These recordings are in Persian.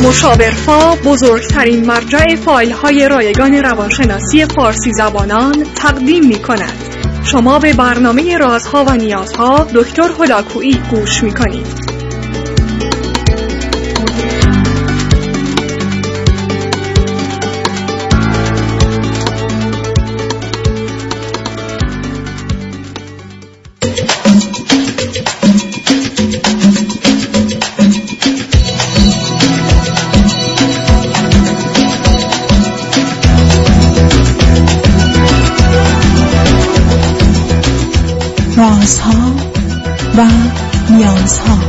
مشاورفا بزرگترین مرجع فایل‌های رایگان روانشناسی فارسی زبانان تقدیم می‌کند. شما به برنامه رازها و نیازها دکتر هلاکویی گوش می‌کنید. رازها و نیازها.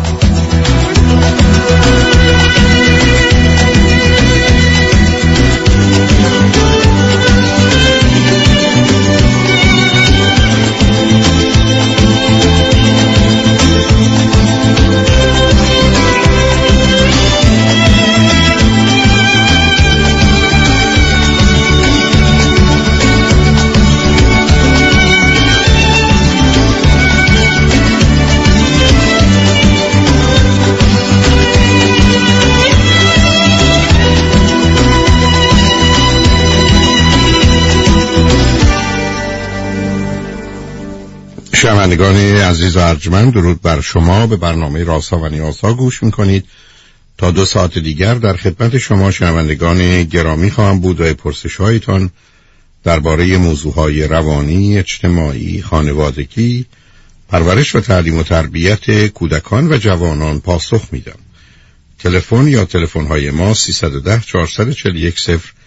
شنوندگان عزیز و ارجمند، درود بر شما. به برنامه رازها و نیازها گوش میکنید. تا 2 ساعت دیگر در خدمت شما شنوندگان گرامی خواهم بود و پرسش‌هایتان درباره موضوعهای روانی، اجتماعی، خانوادگی، پرورش و تعلیم و تربیت کودکان و جوانان پاسخ میدم. تلفن یا تلفن‌های ما 310 441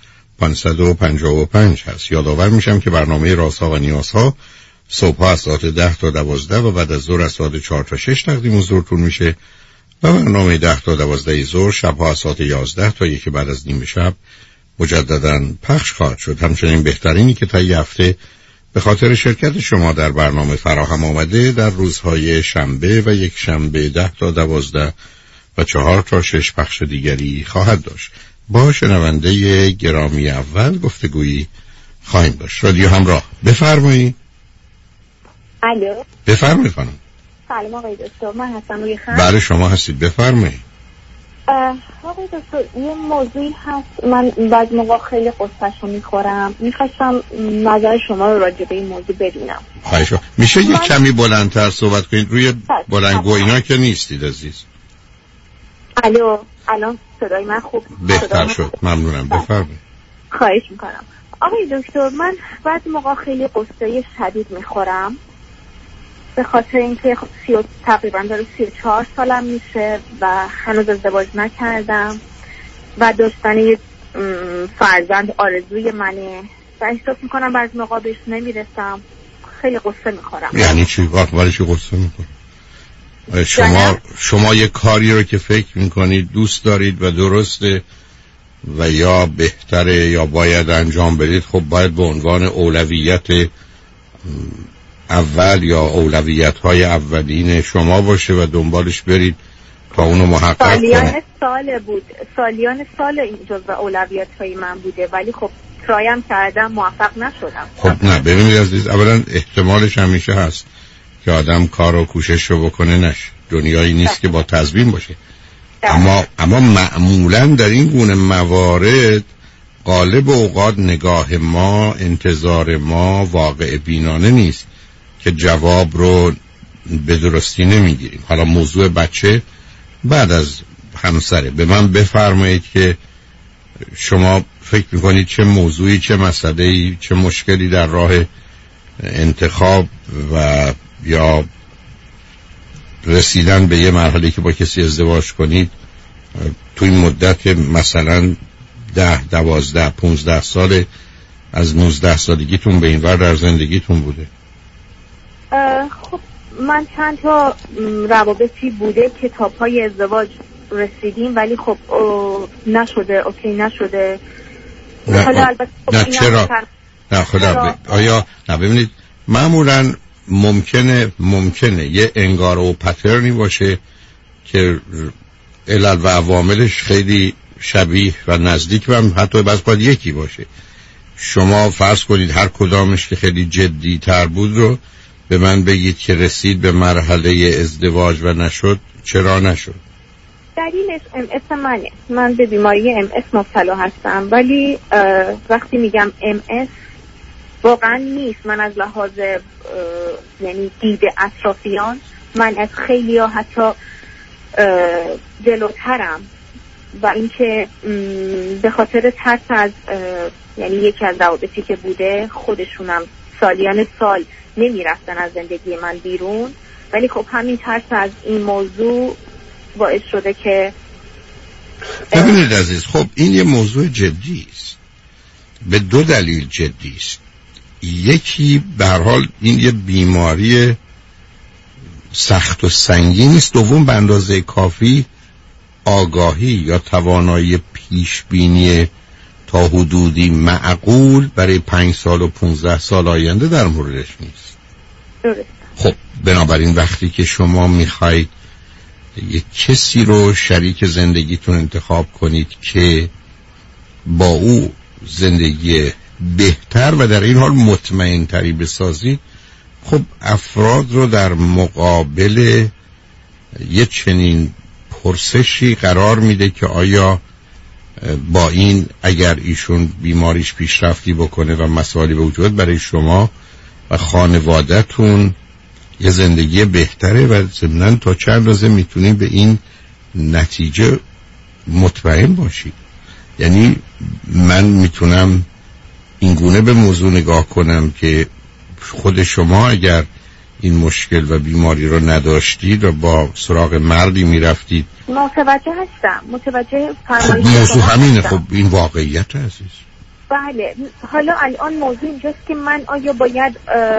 0555 هست. یادآور میشم که برنامه رازها و نیازها صبح از ساعت 10 تا 12 و بعد از ظهر از ساعت 4 تا 6 تقدیم حضورتون میشه و برنامه 10 تا 12 ظهر شبها از ساعت 11 تا 1 بعد از نیم شب مجدداً پخش خواهد شد. همچنین بهترینی که تا یه هفته به خاطر شرکت شما در برنامه فراهم آمده در روزهای شنبه و یک شنبه 10 تا 12 و 4 تا 6 پخش دیگری خواهد داشت. با شنونده گرامی اول گفتگویی خواهیم داشت. رادیو همراه، بفرمایید. الو، بفرمایید خانم. سلام آقای دکتر، من هستم روی خط. بله شما هستید، بفرمایید. آقای دکتر، یه موضوعی هست، من بعضی موقع خیلی قصه‌شو میخورم، میخواستم نظر شما رو راجع به این موضوع بدونم. خواهش میشه یک کمی بلندتر صحبت کنید؟ روی بلندگو اینا که نیستید عزیز. الو، الان صدای من خوب بهتر شد، ممنونم، بفرمایید. خواهش میکنم. آقای دکتر، من بعضی موقع خیلی قصه شدید میخورم به خاطر اینکه تقریبا داره 34 سالم میشه و هنوز ازدواج نکردم و داشتن یه فرزند آرزوی منه و احساس میکنم بعضی موقع بهش نمیرسم، خیلی قصه میخورم. یعنی چی؟ ولی چی قصه میخورم؟ شما یه کاری رو که فکر میکنید دوست دارید و درسته و یا بهتره یا باید انجام بدید، خب باید به عنوان اولویت اول یا اولویت‌های اولین شما باشه و دنبالش برید تا اونو محقق کنید. سالیان سال این جزء اولویت‌های من بوده، ولی خب ترایم کردم موفق نشدم. خب نه، ببینید عزیز، اولا احتمالش همیشه هست که آدم کار و کوشش رو بکنه نشه. دنیایی نیست که با تضمین باشه. اما معمولا در این گونه موارد غالب اوقات نگاه ما، انتظار ما واقع بینانه نیست که جواب رو به درستی نمیگیریم. حالا موضوع بچه بعد از همسره، به من بفرمایید که شما فکر میکنید چه موضوعی، چه مسئله‌ای، چه مشکلی در راه انتخاب و یا رسیدن به یه مرحله که با کسی ازدواج کنید توی این مدت مثلا 10 12 15 سال از 19 سالگیتون به این ور در زندگیتون بوده؟ خب من چند تا روابطی بوده که تا پای ازدواج رسیدیم، ولی خب نشده، اوکی نشده. حالا البته نه چرا؟ نه خدا آیا نه ببینید، معمولا ممکنه یه انگار و پترنی باشه که علل و عواملش خیلی شبیه و نزدیک و حتی بس باید یکی باشه. شما فرض کنید هر کدامش که خیلی جدی تر بود رو به من بگید که رسید به مرحله ازدواج و نشد، چرا نشد؟ دلیلش MS منه. من به بیماری MS مبتلا هستم، ولی وقتی میگم MS واقعا نیست. من از لحاظ یعنی دید اطرافیان من از خیلی ها حتی جلوترم و اینکه به خاطر ترس از یعنی یکی از روابطی که بوده خودشونم سالیان سال نمیرفتن از زندگی من بیرون، ولی خب همین ترس از این موضوع باعث شده که ببینید عزیز، خب این یه موضوع جدی است، به دو دلیل جدی است. یکی به هر حال این یه بیماری سخت و سنگین است، دوم به اندازه کافی آگاهی یا توانایی پیشبینی تا حدودی معقول برای 5 سال و 15 سال آینده در موردش نیست. درست. خب بنابراین وقتی که شما میخواید یک کسی رو شریک زندگیتون انتخاب کنید که با او زندگی بهتر و در این حال مطمئن تری بسازید، خب افراد رو در مقابل یه چنین پرسشی قرار میده که آیا با این اگر ایشون بیماریش پیشرفتی بکنه و مسائلی به وجود برای شما و خانواده‌تون یه زندگی بهتره و ضمناً تا چند اندازه میتونید به این نتیجه مطمئن باشید. یعنی من میتونم اینگونه به موضوع نگاه کنم که خود شما اگر این مشکل و بیماری رو نداشتید و با سراغ مردی میرفتید. متوجه هستم، متوجه فرمایش موضوع همینه. خب این واقعیت عزیز. بله، حالا الان موضوع اینجاست که من آیا باید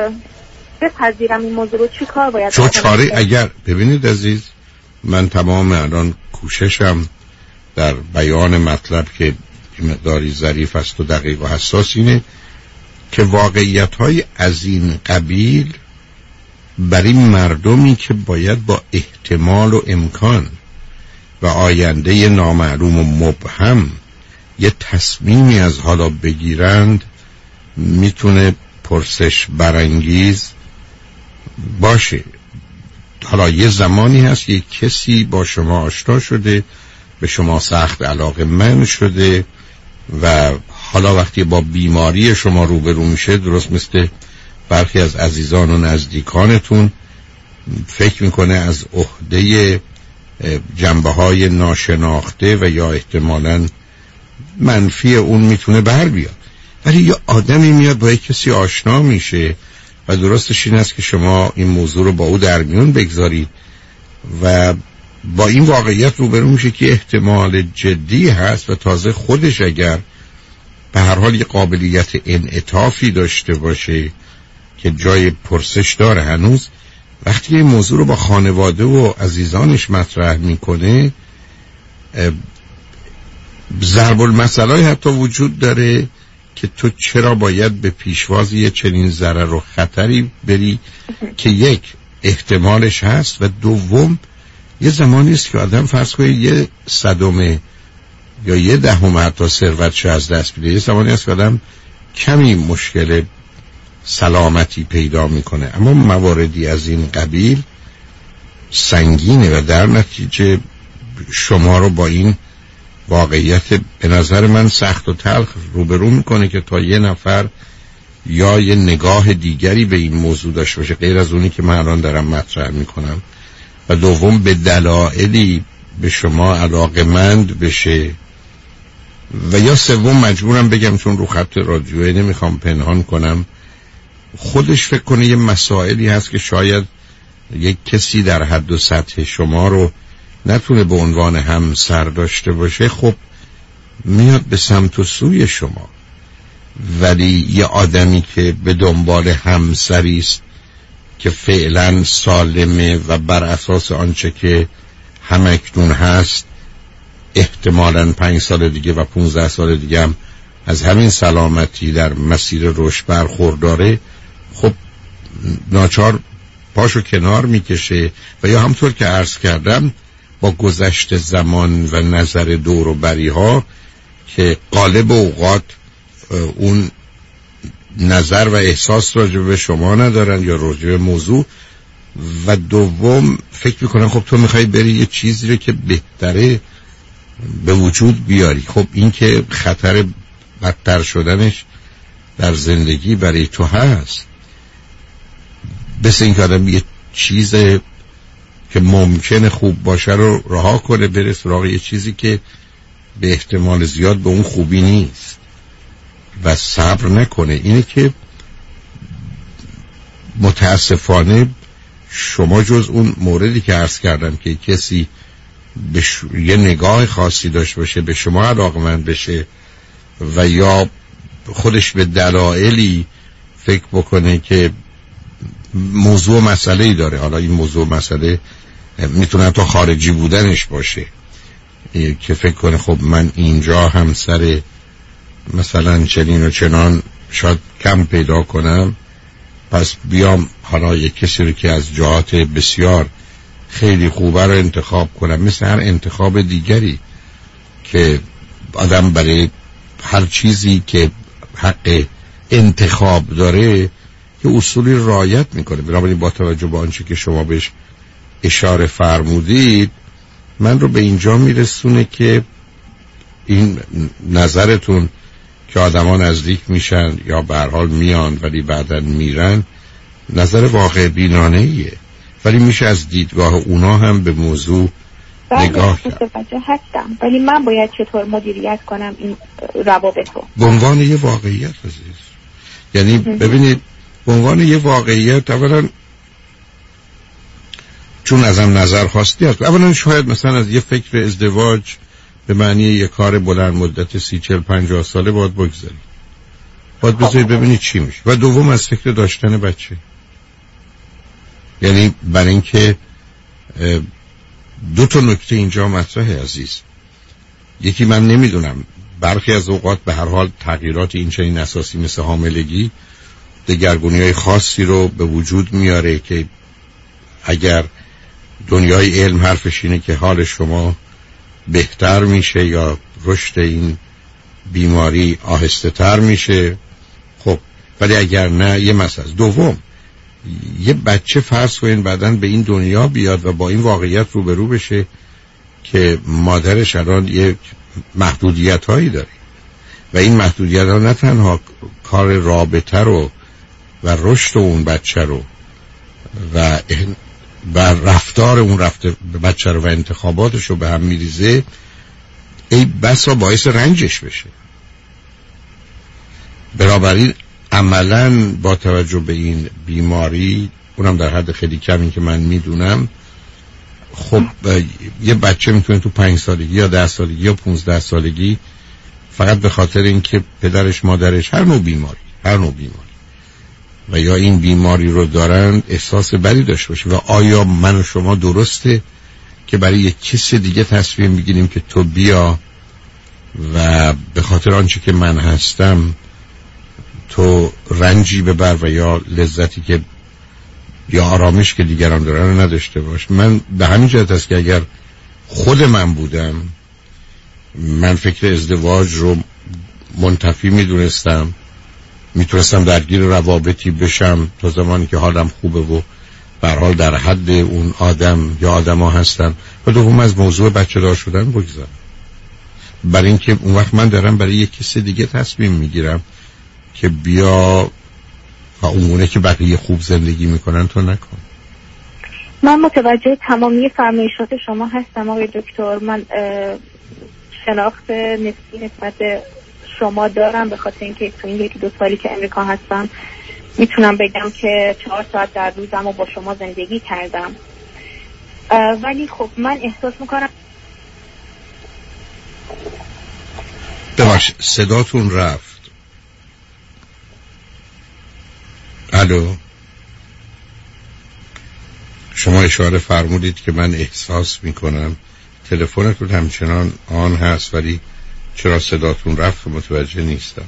بپذیرم این موضوع رو؟ چی کار باید چه چاره؟ اگر ببینید عزیز، من تمام الان کوششم در بیان مطلب که مقداری ظریف است و دقیق و حساس اینه که واقعیت‌های از این قبیل برای مردمی که باید با احتمال و امکان و آینده نامعلوم و مبهم یه تصمیمی از حالا بگیرند میتونه پرسش برانگیز باشه. حالا یه زمانی هست یک کسی با شما آشنا شده، به شما سخت علاقه‌مند شده و حالا وقتی با بیماری شما روبرو میشه، درست مثل برخی از عزیزان و نزدیکانتون، فکر میکنه از عهده جنبه‌های ناشناخته و یا احتمالاً منفی اون میتونه بر بیاد. ولی یه آدمی میاد با یک کسی آشنا میشه و درستش این است که شما این موضوع رو با او در میون بگذارید و با این واقعیت روبرو میشه که احتمال جدی هست و تازه خودش اگر به هر حال یه قابلیت انعطافی داشته باشه که جای پرسش داره هنوز، وقتی این موضوع رو با خانواده و عزیزانش مطرح میکنه، ضرب المثل حتی وجود داره که تو چرا باید به پیشواز یه چنین ضرر و خطری بری که یک احتمالش هست و دوم یه زمانی است که آدم فرض کنه یه صدم یا یه دهم حتی ثروتش از دست میده، یه زمانی است که آدم کمی مشکل سلامتی پیدا میکنه. اما مواردی از این قبیل سنگینه و در نتیجه شما رو با این واقعیت به نظر من سخت و تلخ روبرو میکنه که تا یه نفر یا یه نگاه دیگری به این موضوع داشته باشه غیر از اونی که من الان دارم مطرح میکنم و دوم به دلایلی به شما علاقه‌مند بشه و یا سوم مجبورم بگم چون رو خط رادیویی نمیخوام پنهان کنم، خودش فکر کنه یه مسائلی هست که شاید یک کسی در حد و سطح شما رو نتونه به عنوان همسر داشته باشه، خب میاد به سمت و سوی شما. ولی یه آدمی که به دنبال همسری است که فعلا سالمه و بر اساس آنچه که همکنون هست احتمالاً 5 سال دیگه و 15 سال دیگه هم از همین سلامتی در مسیر رشد برخورداره، خب ناچار پاشو کنار میکشه و یا همطور که عرض کردم با گذشت زمان و نظر دور و بری ها که غالب اوقات اون نظر و احساس راجع به شما ندارن یا راجع به موضوع، و دوم فکر میکنم خب تو میخوای بری یه چیزی رو که بهتره به وجود بیاری. خب این که خطر بدتر شدنش در زندگی برای تو هست، بس این که آدم یه چیز که ممکنه خوب باشه رو رها کنه بره سراغ یه چیزی که به احتمال زیاد به اون خوبی نیست و صبر نکنه. اینه که متاسفانه شما جز اون موردی که عرض کردم که کسی یه نگاه خاصی داشته باشه، به شما علاقمند بشه و یا خودش به دلایلی فکر بکنه که موضوع مسئله‌ای داره، حالا این موضوع مسئله میتونه تا خارجی بودنش باشه، که فکر کنه خب من اینجا همسر مثلا چنین و چنان شاید کم پیدا کنم، پس بیام حالا یک کسی رو که از جهات بسیار خیلی خوبه رو انتخاب کنم. مثل هر انتخاب دیگری که آدم برای هر چیزی که حق انتخاب داره یه اصولی رعایت میکنه. بنابراین با توجه به آنچه که شما بهش اشاره فرمودید، من رو به اینجا میرسونه که این نظرتون که آدما نزدیک میشن یا به هر حال میان ولی بعداً میرن، نظر واقع بینانه‌ایه، ولی میشه از دیدگاه اونا هم به موضوع نگاه کرد. متوجه هستم، ولی من باید چطور مدیریت کنم این روابط رو؟ به عنوان یه واقعیت عزیز، یعنی ببینید به عنوان یه واقعیت، اولا چون ازم نظر خواستی هست، اولا شاید مثلا از یه فکر ازدواج به معنی یه کار بلند مدت 30-40-50 ساله باید بگذاری، باید بذارید ببینید چی میشه. و دوم از فکر داشتن بچه، یعنی برای اینکه دو تا نکته اینجا مطرحه عزیز. یکی من نمیدونم، برخی از اوقات به هر حال تغییرات این چنین اساسی مثل حاملگی دگرگونی‌های خاصی رو به وجود میاره که اگر دنیای علم حرفش اینه که حال شما بهتر میشه یا رشد این بیماری آهسته تر میشه، خب ولی اگر نه یه مسئله. دوم، یه بچه فرض کنین بعدن به این دنیا بیاد و با این واقعیت روبرو بشه که مادرش الان یک محدودیت هایی داره و این محدودیت ها نه تنها کار رابطه رو و رشد اون بچه رو و رفتار اون بچه رو و انتخاباتش رو به هم میریزه، ای بسا باعث رنجش بشه. بنابراین عملاً با توجه به این بیماری، اونم در حد خیلی کمی که من میدونم، خب یه بچه میتونه تو 5 سالگی یا 10 سالگی یا 15 سالگی فقط به خاطر اینکه پدرش مادرش هر نوع بیماری و یا این بیماری رو دارن احساس بدی داشته باشه. و آیا من و شما درسته که برای یک کسی دیگه تصمیم میگیریم که تو بیا و به خاطر آنچه که من هستم تو رنجی ببر و یا لذتی که یا آرامش که دیگران دارن رو نداشته باش؟ من به همین جهت است که اگر خود من بودم، من فکر ازدواج رو منتفی میدونستم، میتونستم درگیر روابطی بشم تا زمانی که حالم خوبه و به هر حال در حد اون آدم یا آدما هستن، و دوم از موضوع بچه دار شدن بگذارم، برای اینکه اون وقت من دارم برای یک کسی دیگه تصمیم میگیرم که بیا و اونگونه که بقیه خوب زندگی میکنن تو نکن. من متوجه تمامی فرمایشات شما هستم آقای دکتر. من شناخت نسبی نسبت شما دارم، به خاطر اینکه تو این 1-2 سالی که امریکا هستم میتونم بگم که 4 ساعت در روزم رو با شما زندگی کردم. ولی خب من احساس میکنم ببخشید صداتون رفت. الو، شما اشاره فرمودید که من احساس میکنم. تلفنتون همچنان آن هست ولی چرا صداتون رفت متوجه نیستم.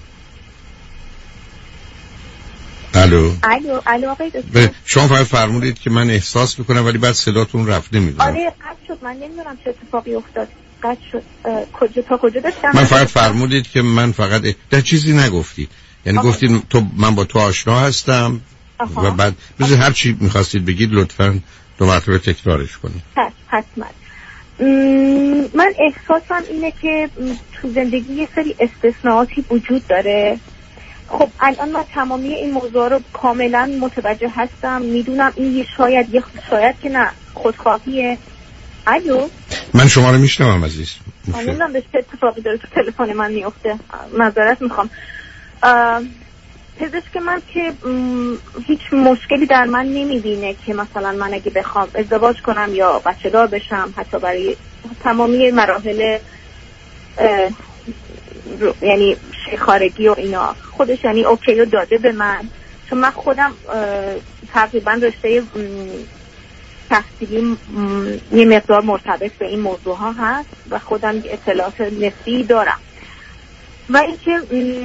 الو آقای دکتر، شما فقط فرمودید که من احساس میکنم ولی بعد صداتون رفت. نمیدونم. آره قطع شد، من نمیدونم چه اتفاقی افتاد. قطع شد. کجا داشتم؟ من فقط فرمودید که من فقط در چیزی نگفتید، یعنی گفتید من با تو آشنا هستم. و بعد مثل هر چی میخواستید بگید لطفاً 2 مرتبه تکرارش کنید. حتما. من احساسم اینه که تو زندگی یه سری استثناءاتی وجود داره. خب الان من تمامی این موضوع رو کاملا متوجه هستم، میدونم این شاید که نه خودخواهیه. الو، من شما رو میشنوم عزیز. نمیدونم به چه اتفاقی داره تو تلفن من میفته، معذرت میخوام. پزشک من که هیچ مشکلی در من نمیبینه که مثلا من اگه بخوام ازدواج کنم یا بچه دار بشم، حتی برای تمامی مراحل یعنی شیخارگی و اینا خودش یعنی اوکی رو داده به من، چون من خودم تقریبا رشته تحصیلی یه مقدار مرتبط به این موضوع ها هست و خودم اطلاعات نسبی دارم. و اینکه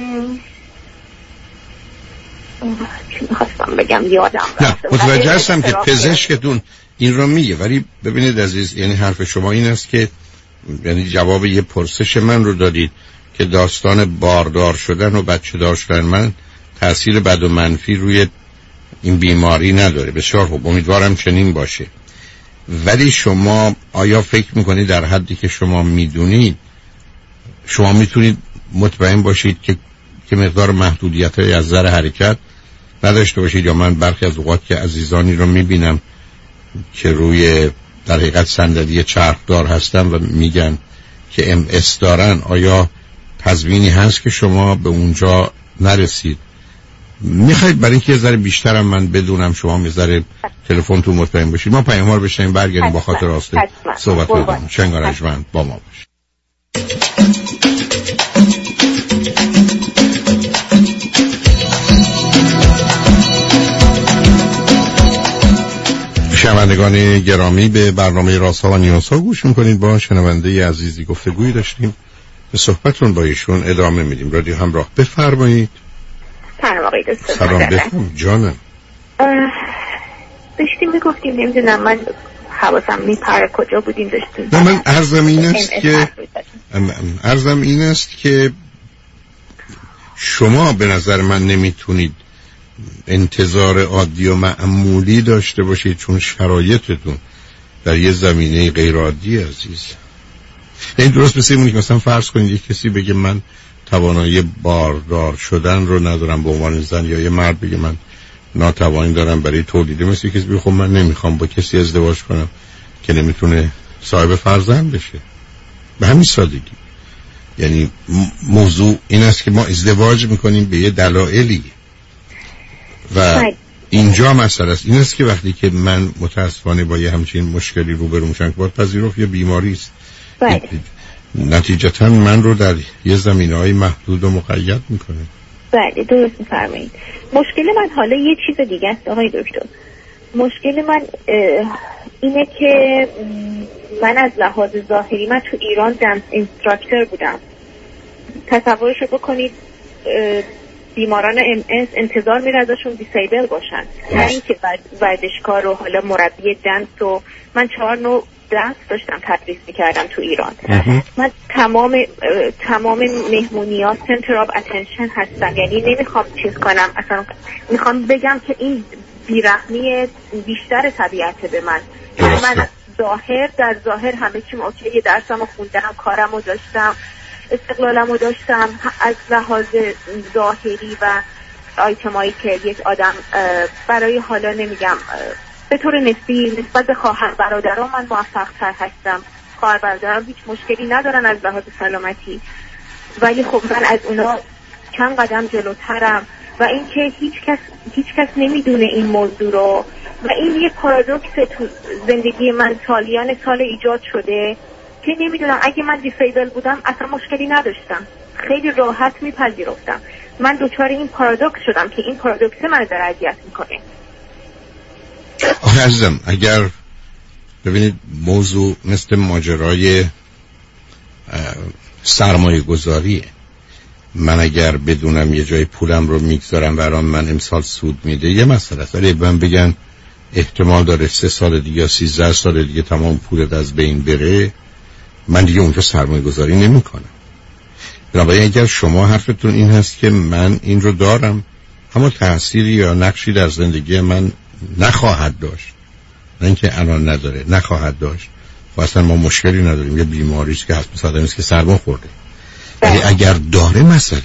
چی میخواستم بگم یادم رفت. متوجه هستم که پزشکتون این رو میگه، ولی ببینید عزیز، یعنی حرف شما این است که یعنی جواب یه پرسش من رو دادید که داستان باردار شدن و بچه دار شدن من تأثیر بد و منفی روی این بیماری نداره. بسیار خوب، امیدوارم چنین باشه. ولی شما آیا فکر میکنید در حدی که شما میدونید شما میتونید مطمئن باشید که مقدار محدودیت‌های از نظر حرکت نداشته باشید؟ یا من برخی از اوقات که عزیزانی رو میبینم که روی در حقیقت صندلی چرخدار هستن و میگن که MS دارن، آیا تضمینی هست که شما به اونجا نرسید؟ میخواید برای اینکه یه ذره بیشترم من بدونم شما یه ذره تلفن تو مطمئن باشید؟ ما پیام‌ها رو بشنیم برگردیم با خاطر راسته صحبت کنیم. شنگارجمند با ما باش. شنوندگان گرامی، به برنامه رازها و نیازها گوش میکنید. با شنونده عزیزی گفتگویی داشتیم، به صحبتون با ایشون ادامه میدیم. رادیو همراه، بفرمایید. سلام بفرم جانم. داشتیم میگفتیم، نمیدونم من حواسم میپره کجا بودیم داشتیم. نه، من عرضم این است که شما به نظر من نمیتونید انتظار عادی و معمولی داشته باشید، چون شرایطتون در یه زمینه غیر عادی عزیز. این درست مثل اینه که مثلا فرض کنید یک کسی بگه من توانایی باردار شدن رو ندارم به عنوان زن، یا یه مرد بگه من ناتوانی دارم برای تولید. مثل کسی بگه خب من نمیخوام با کسی ازدواج کنم که نمیتونه صاحب فرزند بشه. به همین سادگی. یعنی موضوع این است که ما ازدواج میکنیم به یه دلایلی و اینجا مسئله است. این است که وقتی که من متاسفانه با یه همچین مشکلی روبرو میشم که باید پذیرفت یه بیماری است، نتیجتا من رو در یه زمینه‌های محدود و مقید میکنه. بله درست میفرمایید. مشکل من حالا یه چیز دیگه است آقای دکتر. مشکل من اینه که من از لحاظ ظاهری من تو ایران دنس اینستراکتور بودم. تصورشو بکنید بیماران MS انتظار میره ازشون دیسیبل باشن، نه اینکه ورزشکار و حالا مربی دنس. و من 4 نوع دنس داشتم تدریس میکردم تو ایران. من تمام مهمونی‌ها سنتر آف اتنشن هستم، یعنی نمیخوام چیز کنم، اصلا میخوام بگم که این بیرحمی بیشتر طبیعته به من. من در ظاهر همه چیم اوکی، درسمو خوندم، کارمو داشتم، استقلالمو داشتم. از لحاظ ظاهری و آیتمایی که یک آدم برای حالا نمیگم به طور نسبی نسبت به خواهر برادرام من موفق تر هستم. خواهر برادرام هیچ مشکلی ندارن از لحاظ سلامتی، ولی خب من از اونا چند قدم جلوترم. و اینکه هیچ کس نمیدونه این موضوع رو، و این یه پارادوکس تو زندگی من سالیان سال ایجاد شده که نمیدونم اگه من دیسیبل بودم اصلا مشکلی نداشتم، خیلی راحت میپذیرفتم. من دوچار این پارادوکس شدم که این پارادوکس من داره اذیت میکنه. آخه عزیزم، اگر ببینید موضوع مثل ماجرای سرمایه گذاریه. من اگر بدونم یه جای پولم رو میگذارم برام من امسال سود میده یه مسئله است، ولی من بگن احتمال داره 3 سال دیگه یا 13 سال دیگه تمام پولت از بین بره، من دیگه اونجا سرمایه گذاری نمی کنم. بنابراین اگر شما حرفتون این هست که من این رو دارم اما تأثیری یا نقشی در زندگی من نخواهد داشت. نه اینکه الان نداره، نخواهد داشت. و اصلا ما مشکلی نداریم، یه بیماری است که هست، مثلا آدمی است که سرما خورده. ولی اگر داره مسئله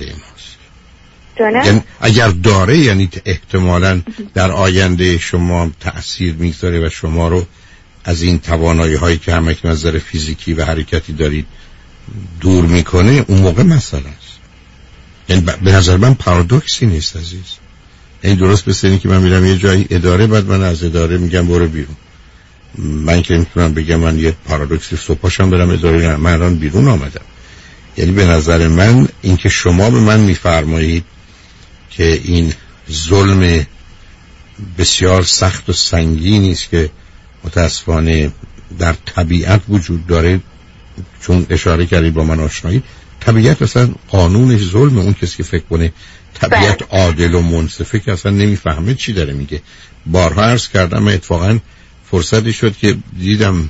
ماست. یعنی اگر داره یعنی احتمالاً در آینده شما تأثیر میگذاره و شما رو از این توانایی هایی که همه از نظر فیزیکی و حرکتی دارید دور میکنه، اون موقع مسئله است. یعنی به نظر من پارادوکسی نیست عزیز. یعنی درست مثل اینه که من میرم یه جایی اداره، بعد من از اداره میگم برو بیرون. من که میتونم بگم من یه پارادوکسی صبح پاشم برم اداره، من الان بیرون آمدم. یعنی به نظر من این که شما به من میفرمایید که این ظلم بسیار سخت و سنگینی است که متاسفانه در طبیعت وجود داره، چون اشاره کردید با من آشنایی، طبیعت اصلا قانونش ظلم. اون کسی که فکر کنه طبیعت عادل و منصفه که اصلا نمیفهمه چی داره میگه. بارها عرض کردم اتفاقا فرصتی شد که دیدم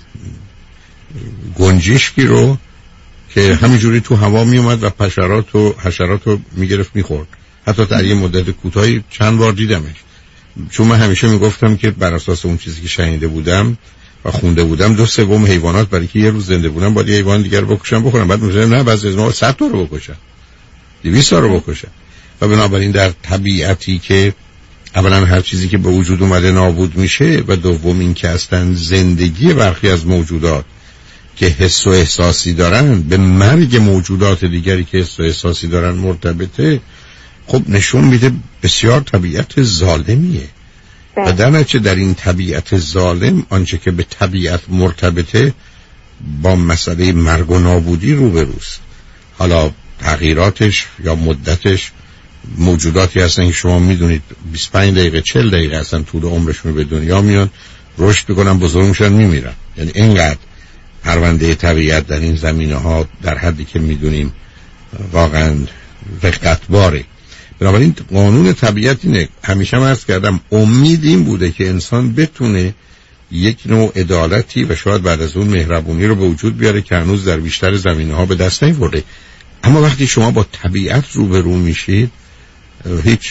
گنجشکی رو که همینجوری تو هوا میومد و حشرات رو میگرفت میخورد. حتی در یه مدت کوتاهی چند بار دیدمش. چون من همیشه میگفتم که بر اساس اون چیزی که شنیده بودم و خونده بودم 2/3 حیوانات برای که یه روز زنده بودن باید یه حیوان دیگر بکشن بخورن. بعد میگه نه، بعضی از ما 100 تا رو بکشن، 200 تا رو بکشن. و بنابراین در طبیعتی که اولا هر چیزی که به وجود اومده نابود میشه و دوم این که اصلا زندگی برخی از موجودات که حس و احساسی دارن به مرگ موجودات دیگری که حس و احساسی دارن مرتبطه، خب نشون میده بسیار طبیعت ظالمیه. و در نتیجه در این طبیعت ظالم آنچه که به طبیعت مرتبطه با مسئله مرگ و نابودی روبروست. حالا تغییراتش یا مدتش، موجوداتی هستن که شما میدونید 25 دقیقه 40 دقیقه هستن طول عمرشون به دنیا میان، رشد میکنن، بزرگ میشن، میمیرن. یعنی اینقدر پرونده طبیعت در این زمینه ها در حدی که میدونیم واقعا رقتباره. بنابراین قانون طبیعت اینه. همیشه من عرض کردم امید این بوده که انسان بتونه یک نوع عدالتی و شاید بعد از اون مهربونی رو به وجود بیاره که هنوز در بیشتر زمینه ها به دست نیاورده. اما وقتی شما با طبیعت روبرو میشید هیچ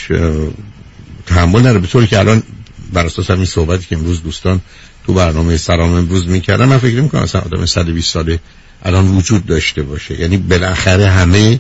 تحمل نداره. به طوری که الان بر اساس همین صحبتی که امروز دوستان تو برنامه سلام امروز میکردم، من فکر میکنم مثلا آدم 120 ساله الان وجود داشته باشه. یعنی بالاخره همه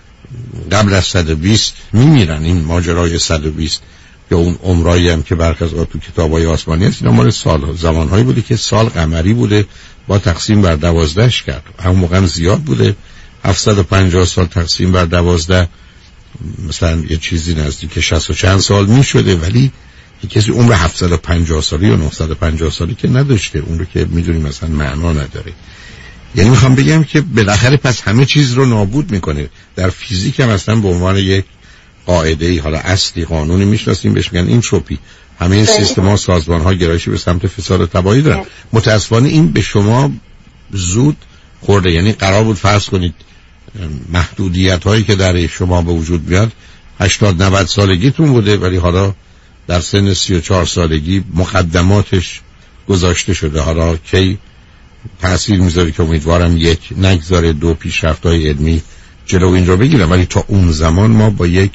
قبل از 120 میمیرن. این ماجرای 120 یا اون عمرایی هم که برخی از تو کتابای آسمانی هست، اینا مال زمانهایی بوده که سال قمری بوده با تقسیم بر 12 کرد. همون موقع هم زیاد بوده. 750 سال تقسیم بر 12 مثلا یه چیزی نزدیک 60 و چند سال میشده، ولی کسی عمر 750 سالی یا 950 سالی که نداشته. اون رو که میدونیم مثلا معنا نداره. یعنی میخوام بگم که بالاخره پس همه چیز رو نابود میکنه. در فیزیک هم اصلا به عنوان یک قاعده، حالا اصلی، قانونی میشناسیم، بهش میگن انتروپی. همه این سیستم‌ها، سازمان‌ها گرایشی به سمت فساد و تباهی دارن. متأسفانه این به شما زود خورده. یعنی قرار بود فرض کنید محدودیت‌هایی که در شما به وجود میاد 80-90 سالگیتون بوده، ولی حالا در سن 34 سالگی مقدماتش گذاشته شده. حالا کی تأثیر میذاره که امیدوارم یک نگذاره، دو پیشرفت‌های علمی جلو این رو بگیرم، ولی تا اون زمان ما با یک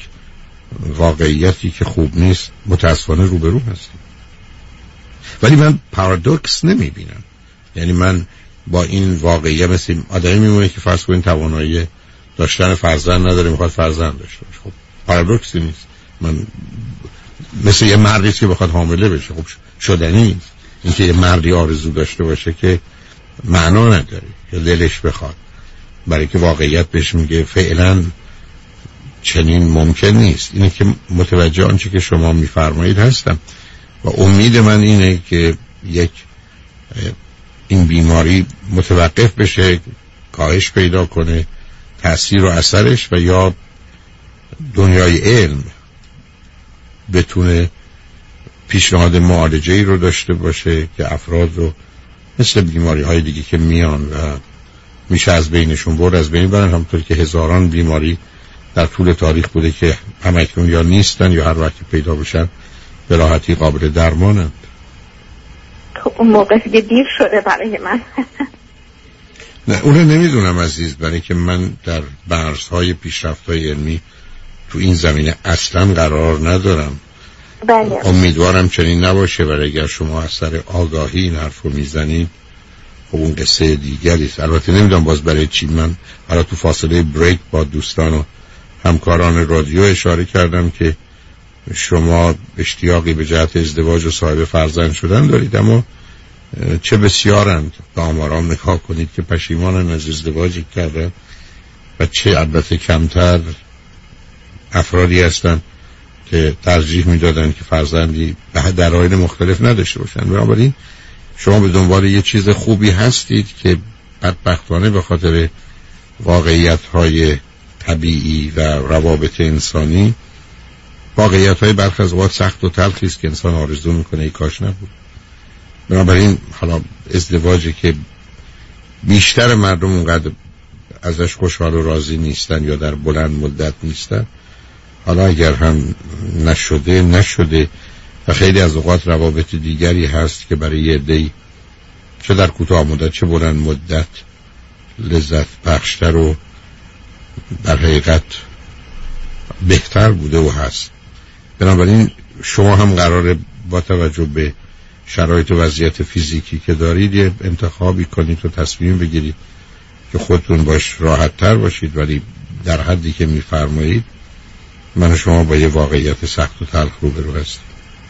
واقعیتی که خوب نیست متاسفانه روبرو هستیم. ولی من پارادوکس نمیبینم. یعنی من با این واقعیت مثل آدمی میمونه که فرض کنید توانایی داشتن فرزند نداره، میخواد فرزند داشته باشه. خب پارادوکسی نیست. من مثل یه مردی که بخواد حامله بشه، خب شدنی نیست. اینکه یه مردی آرزو داشته باشه که معنا نداره که دلش بخواد، برای که واقعیت بهش میگه فعلا چنین ممکن نیست. اینه که متوجه آنچه که شما میفرمایید هستم و امید من اینه که یک این بیماری متوقف بشه، کاهش پیدا کنه، تأثیر و اثرش، و یا دنیای علم بتونه پیشنهاد معالجه‌ای رو داشته باشه که افراد رو مثل بیماری های دیگه که میان و میشه از بینشون برد از بین برن، همونطور که هزاران بیماری در طول تاریخ بوده که همکنون یا نیستن یا هر وقت پیدا بشن به راحتی قابل درمانند. خب اون موقع دیگه دیر شده برای من. نه اون رو نمیدونم عزیز، برای که من در بحث‌های پیشرفت‌های علمی تو این زمینه اصلا قرار ندارم. بله. امیدوارم چنین نباشه، ولی اگر شما از سر آگاهی این حرف رو میزنید خب اون قصه دیگری است. البته نمیدونم باز برای چی. من حالا تو فاصله بریک با دوستان و همکاران رادیو اشاره کردم که شما اشتیاقی به جهت ازدواج و صاحب فرزند شدن دارید، اما چه بسیارند به آمارام نگاه کنید که پشیمانن از ازدواجی کردن و چه البته کمتر افرادی هستن که ترجیح میدادن که فرزندی به دلایل مختلف نداشته باشن. بنابراین شما به دنبال یه چیز خوبی هستید که بدبختانه به خاطر واقعیت‌های طبیعی و روابط انسانی، واقعیت‌های برخی از اوقات سخت و تلخی است که انسان آرزو میکنه ای کاش نبود. بنابراین حالا ازدواجی که بیشتر مردم اونقدر ازش خوشحال و راضی نیستن یا در بلند مدت نیستن، حالا اگر هم نشده و خیلی از اوقات روابط دیگری هست که برای یه عده‌ای چه در کوتاه مدت چه بلند مدت لذت بخشتر و در حقیقت بهتر بوده و هست. بنابراین شما هم قراره با توجه به شرایط و وضعیت فیزیکی که دارید یه انتخابی کنید و تصمیم بگیرید که خودتون باش راحت تر باشید، ولی در حدی که میفرمایید من و شما با یه واقعیت سخت و تلخ روبرو هستیم.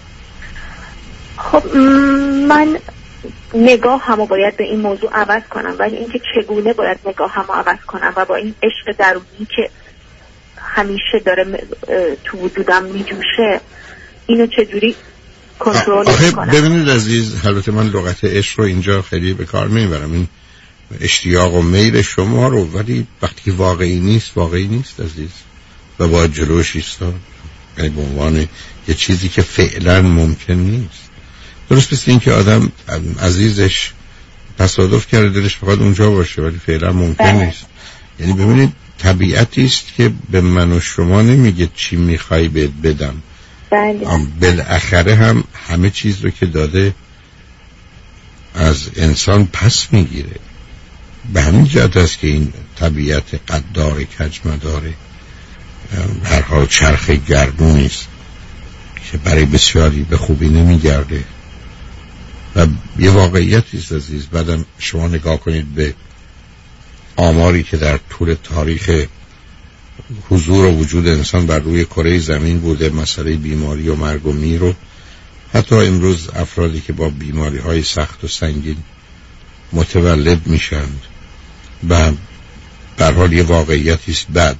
خب من نگاه همو باید به این موضوع عوض کنم، ولی اینکه چگونه باید نگاه همو عوض کنم و با این عشق درونی که همیشه داره تو وجودم میجوشه اینو چجوری کنترل کنم؟ ببینید عزیز، البته من لغت عشق رو اینجا خیلی به کار نمیبرم، این اشتیاق و میل شما رو، ولی وقتی واقعی نیست عزیز و باید جلوش ایستاد، یعنی به عنوان یه چیزی که فعلا ممکن نیست. درست مثل این که آدم عزیزش تصادف کرده دلش بخواد اونجا باشه ولی فعلا ممکن نیست. یعنی ببینید طبیعتی است که به من و شما نمیگه چی میخوای بهت بدم. بالاخره هم همه چیز رو که داده از انسان پس میگیره. به همین جهت است که این طبیعت قدار کجمداره، هر حال چرخ گردونی است که برای بسیاری به خوبی نمیگرده و یه واقعیتی است عزیز. بعدم شما نگاه کنید به آماری که در طول تاریخ حضور و وجود انسان بر روی کره زمین بوده، مسئله بیماری و مرگ و میر، و حتی امروز افرادی که با بیماری های سخت و سنگین متولد میشند و در حال یه واقعیتی است. بعد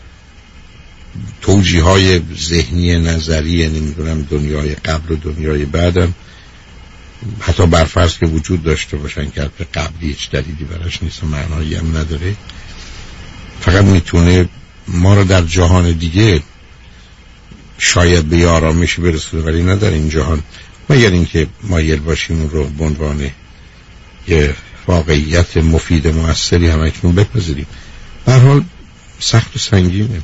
توجیه های ذهنی نظری نمیدونم دنیای قبل و دنیای بعدم حتی برفرض که وجود داشته باشن که به قبلی هیچ دلیلی براش نیست و معنایی هم نداره، فقط میتونه ما رو در جهان دیگه شاید به آرامش برسونه، ولی نه در این جهان. مگر اینکه مایل باشیم اون رو به عنوان یه واقعیت مفید مؤثری هم اکنون بپذیریم. به هر حال سخت و سنگینه.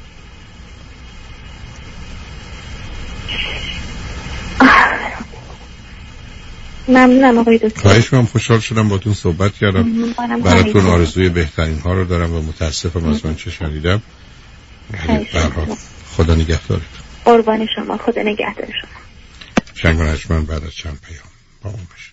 ممنونم آقای دکتر. خواهش می‌کنم، خوشحال شدم باتون صحبت کردم. براتون آرزوی بهترین ها رو دارم و متاسفم از من چه شنیدم. خدا نگهدارت. قربان شما، خدا نگهدار شما. شنگ و نجمن بعد از چند پیام با اون باشید.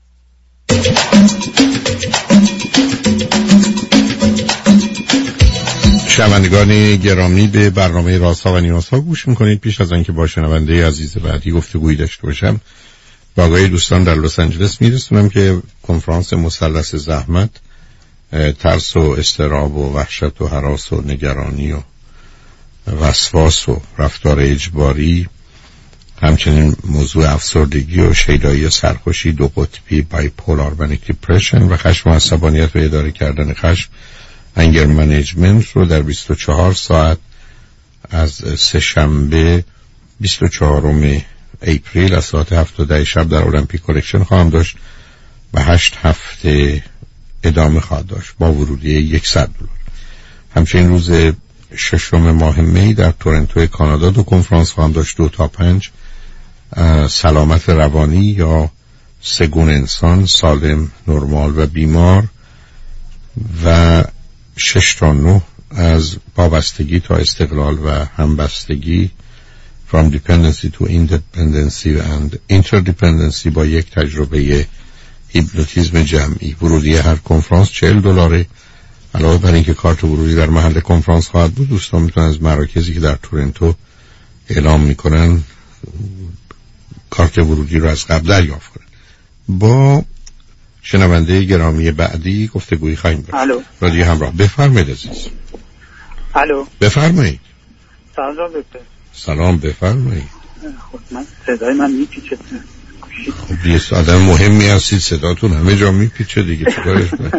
شنوندگان گرامی، به برنامه رازها و نیازها گوش میکنید. پیش از آنکه با شنونده عزیز بعدی گفتگویی داشته باشم، با آقای دوستان در لس آنجلس میرسونم که کنفرانس مثلث زحمت، ترس و اضطراب و وحشت و هراس و نگرانی و وسواس و رفتار اجباری، همچنین موضوع افسردگی و شیدایی سرخوشی دو قطبی بایپولار مانیک دیپرشن و خشم و عصبانیت و اداره کردن خشم انگر منیجمنت رو در 24 ساعت از سه‌شنبه 24 اپریل از ساعت 7 تا 10 شب در المپیک کلکشن خواهم داشت و 8 هفته ادامه خواهد داشت با ورودی $100. همچنین روز 6 ماه می در تورنتو کانادا دو کنفرانس خواهم داشت، 2 تا 5 سلامت روانی یا سگون انسان، سالم، نرمال و بیمار، و 6 تا 9 از وابستگی تا استقلال و همبستگی، from dependency to independency and interdependency، با یک تجربه هیپنوتیزم جمعی. ورودی هر کنفرانس $40. علاوه بر اینکه کارت ورودی در محل کنفرانس خواهد بود، دوستان میتونن از مراکزی که در تورنتو اعلام میکنن کارت ورودی رو از قبل دریافت کنن. با شنونده گرامی بعدی گفتگویی خواهیم داشت. رادیو همراه، بفرمایید عزیز. الو، بفرمایید. سلام دکتر. سلام، بفرمایید. خب من صدای من میپیچه. خب یه آدم مهمی هستید، صداتون همه جا میپیچه دیگه، چیکارش کنم؟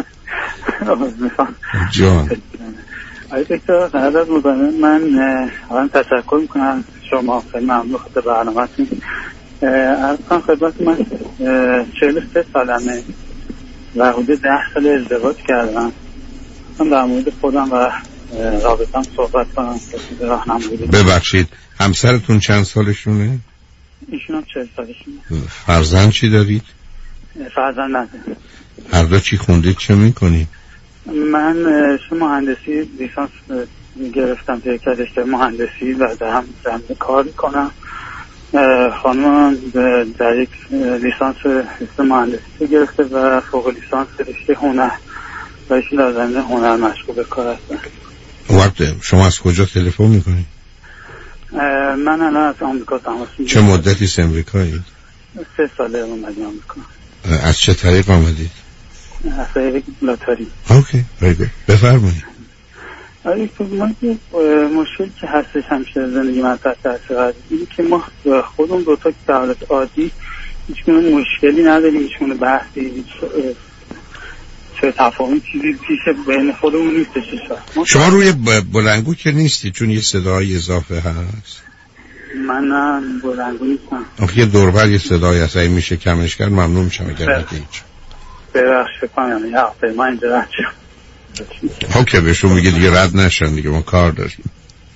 جان آقای دکتر، قرار از مزاحمت من اولا تشکر میکنم، شما خیلی ممنون خاطر برنامه‌تون. عرض کنم خدمت من 43 سالمه و حدود 10 سال ازدواج کردم. من در مورد خودم و رابطه‌ام صحبت کنم که راهنمایی بدید. ببخشید، همسرتون چند سالشونه؟ ایشون هم 40 سالشونه. فرزند چی دارید؟ فرزند ندارم. هر دو چی خوندید، چه میکنید؟ من مهندسی لیسانس گرفتم توی رشته مهندسی و دارم کار میکنم. خانم در یک لیسانس مهندسی گرفته و فوق لیسانس رشته هنر و ایشون در زمینه هنر مشغول به کار هستن. وقت شما از کجا تلفن میکنید؟ من الان از آمریکا تماس میگیرم. چه مدتی از امریکایید؟ 3 ساله اومدم آمریکا. از چه طریق آمدید؟ از طریق لاتاری. اوکی، very good. بفرمایید. آره که من مشکلی که هستش همیشه زندگی من تحت تاثیر این که ما خودمون دوتا که در حالت عادی هیچگونه مشکلی نداریم، هیچگونه بحثی چه تفاهمی چیزی پیش بین خودمون نیستش. شما روی بلنگو که نیستی چون یه صدای اضافه هست؟ من نه بلنگو نیستم. آخه یه دوربر یه صدای هست، اگه میشه کمش کرد ممنون میشم. اگر نه که هیچ. ببخشید کنم یه هفته من اینجا رد شم. اوکی، بهشون میگه دیگه رد نشن دیگه، ما کار داریم.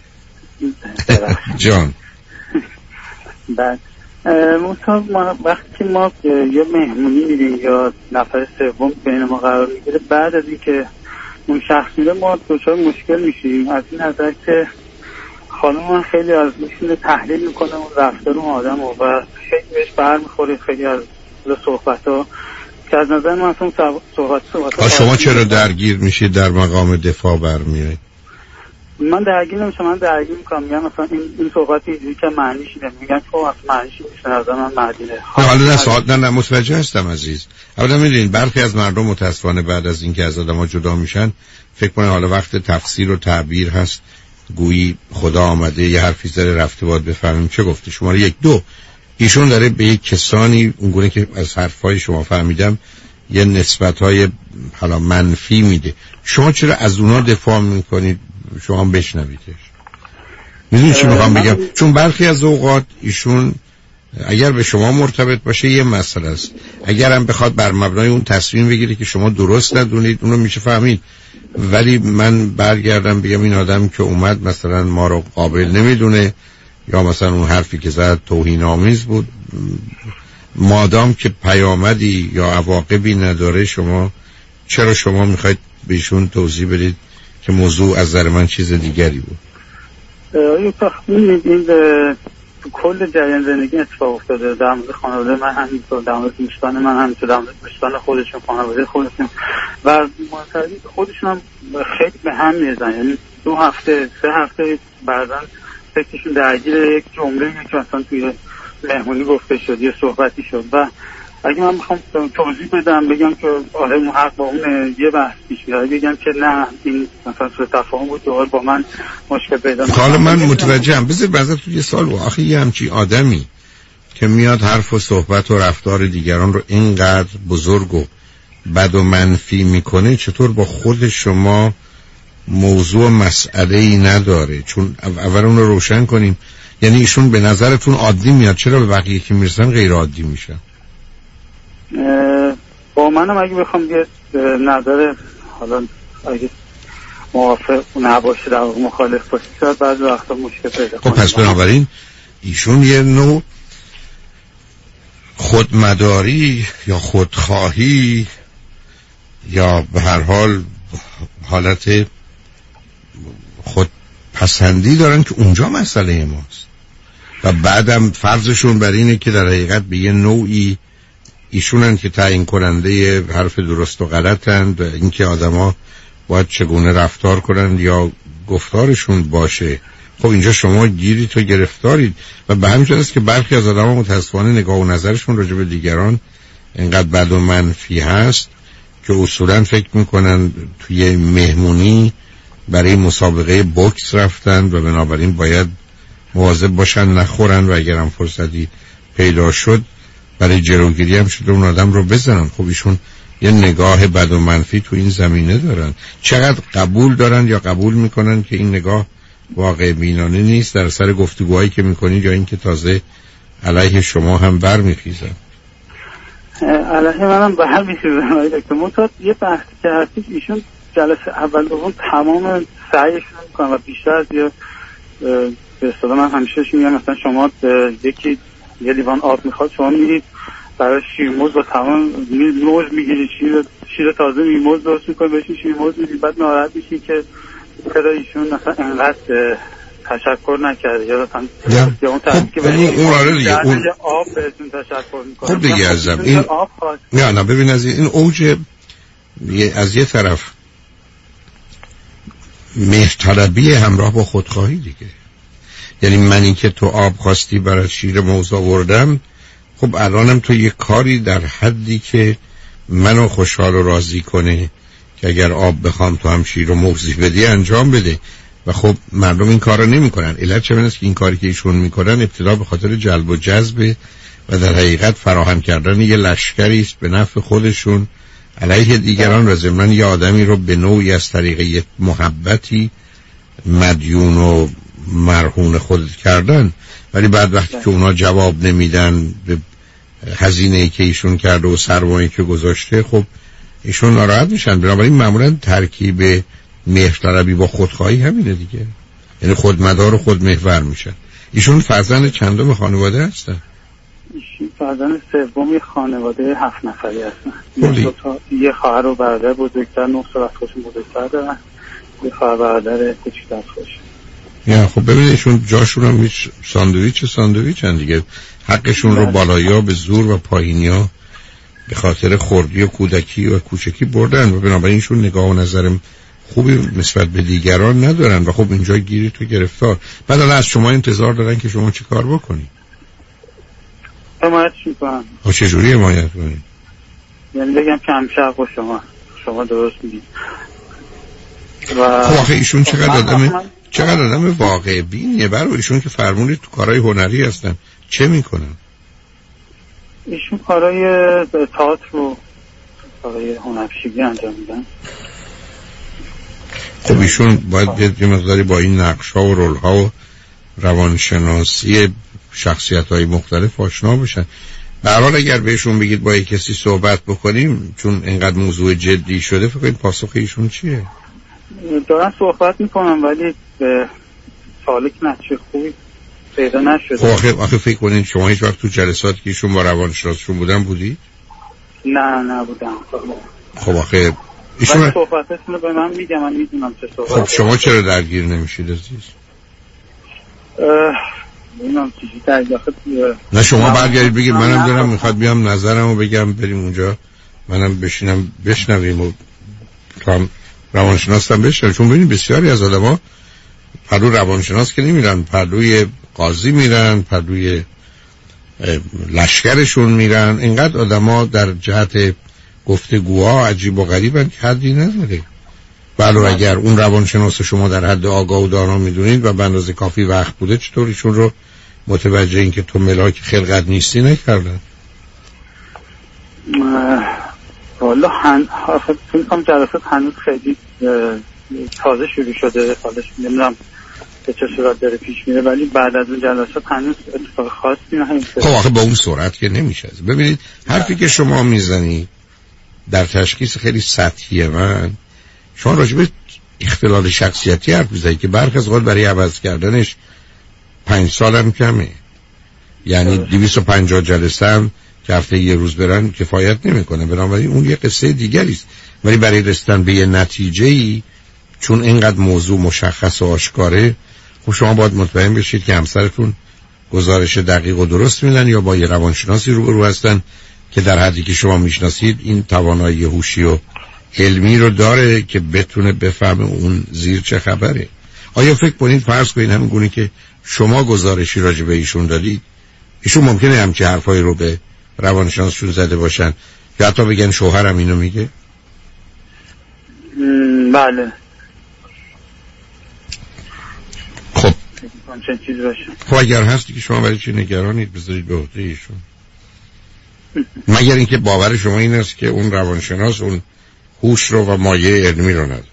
جان بعد وقتی ما یا مهمونی میریم یا نفر سوم بین ما قرار میگیره، بعد از اینکه اون شخص میره ما دچار مشکل میشیم. از این نظر که خانم من خیلی از میشونه تحلیل میکنه اون رفتار اون آدم و خیلی بهش برمیخوره خیلی از صحبت‌ها که از نظر من اصلا صحبت شما چرا درگیر میشید در مقام دفاع برمیایید؟ من درگیر نمیشم، من درگیر میکنم، میگم مثلا این صحبتی اینجوری که معنیش اینه، میگن خب اصلا معنیش نیست، نظر من معنیه. حالا نه متوجه هستم عزیز. اولا میدونید برخی از مردم متاسفانه بعد از اینکه از آدم‌ها جدا میشن فکر کنن حالا وقت تفسیر و تعبیر هست، گویی خدا آمده یه حرفی زده رفته باید بفهمیم چه گفته. شماره 1 2 ایشون داره به یک کسانی اونگونه که از حرفای شما فهمیدم یه نسبت‌های حالا منفی میده. شما چرا از اونا دفاع میکنید؟ شما هم بشنویدش. میدونی چی میخوام بگم؟ چون برخی از اوقات ایشون اگر به شما مرتبط باشه یه مسئله است، اگر هم بخواد بر مبنای اون تصمیم بگیره که شما درست ندونید اونو میشه فهمید. ولی من برگردم بگم این آدم که اومد مثلا ما رو قابل نمیدونه یا مثلا اون حرفی که زد توهین آمیز بود، مادام که پیامدی یا عواقبی نداره چرا شما میخواید بهشون توضیح بدید که موضوع از نظر من چیز دیگری بود؟ این تو کل جریان زندگی اتفاق افتاده. در مورد خانواده من همینطور، در مورد دوستان من همینطور، در مورد دوستان خودشون، خانواده خودشون و خودشون هم خیلی به هم میزنن. یعنی 2 هفته 3 هفته بعدن فکرشون درگیر یک جمله که اصلا توی مهمونی گفته شد یه صحبتی شد و اگه من بخوام توضیح بدم بگم که آره اون حق با اون یه بحث پیش میاد، بگم که نه این مثلا سوء تفاهم بود دوباره با من مشکل پیدا می‌کنه. حالا من متوجهم. بذار تو یه سال آخه یه همچی آدمی که میاد حرف و صحبت و رفتار دیگران رو اینقدر بزرگ و بد و منفی میکنه، چطور با خود شما موضوع مسئله‌ای نداره؟ چون اول اون رو روشن کنیم. یعنی ایشون به نظرتون عادی میاد، چرا به بقیه که میرسن غیر عادی میشن؟ با منم اگه بخوام یه نظر حالا اگه موافق نباشه در مخالف باشه شاید بعضی وقتا مشکل پیدا کنه. خب پس بنابراین ایشون یه نوع خودمداری یا خودخواهی یا به هر حال حالت خود پسندی دارن که اونجا مسئله ماست و بعدم فرضشون بر اینه که در حقیقت به یه نوعی ایشونن که تعیین کننده حرف درست و غلطند و اینکه آدما باید چگونه رفتار کنند یا گفتارشون باشه. خب اینجا شما گیرید و گرفتارید و به همین جهت است که برخی از آدما متأسفانه نگاه و نظرشون راجع به دیگران اینقدر بد و منفی هست که اصولا فکر میکنن توی مهمونی برای مسابقه بوکس رفتن و بنابراین باید مواظب باشن نخورن و اگرم فرصتی پیدا شد برای جلوگیری هم شده اون آدم رو بزنن. خب ایشون یه نگاه بد و منفی تو این زمینه دارن. چقدر قبول دارن یا قبول میکنن که این نگاه واقع بینانه نیست در سر گفتگوهایی که میکنید یا اینکه تازه علیه شما هم برمیخیزن؟ علیه منم برمیخیزن آقای دکتر. منتها یه بحثی که هستش ایشون جلسه اول دوم تمام سعیشون میکنن و بیشتر از به اصطلاح من همیشه میگم مثلا شما یکی یه لیوان آب میخواد شما میرید برای شیرموز با تمام موز میگیرید شیر تازه میموز درست میکنید بهش شیرموز میدید بعد ناراحت میشید که چرا ایشون مثلا انقدر تشکر نکرده یا اون طرفی که اون آره دیگه اون آب بهتون تشکر میکنه. خب دیگه ازم این نه ببین از این اوج از یه طرف مهرطلبی همراه با خودخواهی دیگه. یعنی من این که تو آب خواستی برای شیر موز آوردم، خب الانم تو یه کاری در حدی که منو خوشحال و راضی کنه که اگر آب بخوام تو هم شیر و موزی بدی انجام بده و خب مردم این کار رو نمی کنن. علت چه است که این کاری که ایشون میکنن ابتدا به خاطر جلب و جذب و در حقیقت فراهم کردن یه لشکری است به نفع خودشون علیه دیگران و ضمن یه آدمی رو به نوعی از طریق یه محبتی مدیون و مرهون خودت کردن، ولی بعد وقتی که اونا جواب نمیدن به هزینه‌ای که ایشون کرده و سرمایه‌ای که گذاشته، خب ایشون ناراحت میشن. بنابراین معمولا ترکیب مهرطلبی با خودخواهی همینه دیگه، یعنی خودمدار و خودمحور میشن. ایشون فرزند چندم خانواده هستن؟ ایشون فرزند سوم خانواده 7 نفری هستن. یه خواهر و برادر بزرگتر 9 سال از خودشون بزرگتر دارن، یه خواهر برادر کوچیک‌تر از خودشون. یا خب ببینید ایشون جاشون هم هیچ ساندویچن دیگه، حقشون رو بالایی‌ها به زور و پایینی‌ها به خاطر خردی و کودکی و کوچکی بردن و بنابراین ایشون نگاه و نظر خوبی نسبت به دیگران ندارن و خب اینجا گیری تو گرفتار. بعد الان از شما انتظار دارن که شما چی کار بکنی؟ حمایت میکنم. چجوری حمایت کنی؟ یعنی بگم کم شرق با شما درست میگید. خب آخه ایشون چقدر آدم واقع بینیه. برای ایشون که فرمونید تو کارهای هنری هستن، چه میکنن؟ ایشون کارهای تئاتر و کارهای هنرپیشگی انجام میدن. خب ایشون باید یه مقداری با این نقش‌ها و رول‌ها و روانشناسی شخصیت‌های مختلف آشنا بشن. به هر حال اگر بهشون بگید با کسی صحبت بکنیم چون اینقدر موضوع جدی شده، فکر کنید پاسخ ایشون چیه؟ دارن صحبت میکنم ولی سالک نتیجه خوبی پیدا نشده. خب آخه فکر کنید شما هیچ وقت تو جلساتی که ایشون با روانشناسشون بودن بودید؟ نه بودم. خب آخه ایشون صحبتتون رو به من میگم، من میدونم چه صحبت. خب شما چرا درگیر نمیشید عزیز؟ نمیدونم چیزی درگیر. نه شما برگردید بگید منم دارم میخواد بیام نظرمو بگم بریم اونجا منم بشینم بشنویم و تا روانشناسم بشنویم. چون ببینید بسیاری از آدما پلو روانشناس که نمیرن، پلوی قاضی میرن، پلوی لشکرشون میرن. اینقدر آدما در جهت گفتگوها عجیب و غریبن که حدی نداره. بله اگر اون روانشناس شما در حد آگاه و دانا میدونید و به اندازه کافی وقت بوده، چطور ایشون رو متوجه این که تو ملاک خلقت نیستی نکردن؟ والا فکر کنم جلسات هنوز خیلی تازه شروع شده، حالش نمیدونم به چه صورت داره پیش میره، ولی بعد از اون جلسات هنوز اتفاق خاصی نمیفته. خب آخه با اون سرعت که نمیشه. ببینید حرفی که شما میزنید در تشخیص خیلی سطحی من، شما راجع به اختلال شخصیتی حرف میزنید که برخی از اوقات برای عوض کردنش 5 سال هم کمه. یعنی 250 جلسه هم که هفته یه روز برن کفایت نمیکنه. بنابراین اون یه قصه دیگری است. ولی برای رسیدن به یه نتیجه‌ای چون اینقدر موضوع مشخص و آشکاره، خب شما باید مطمئن بشید که همسرتون گزارش دقیق و درست میدن یا با یه روانشناسی روبرو هستن که در حدی که شما میشناسید این توانایی هوشی و علمی رو داره که بتونه بفهمه اون زیر چه خبره. آیا فکر کنید فرض کنید همین گونه که شما گزارشی راجع به ایشون دادید، ایشون ممکنه همچین حرفایی رو به روانشناسشون زده باشن یا حتی بگن شوهرم اینو میگه؟ بله. خب چه چیزی باشه؟ خب اگر هستی که شما برای چی نگرانید، بذارید به عهده ایشون. مگر اینکه باور شما این است که اون روانشناس اون هوش رو و مایه علمی رو نداره.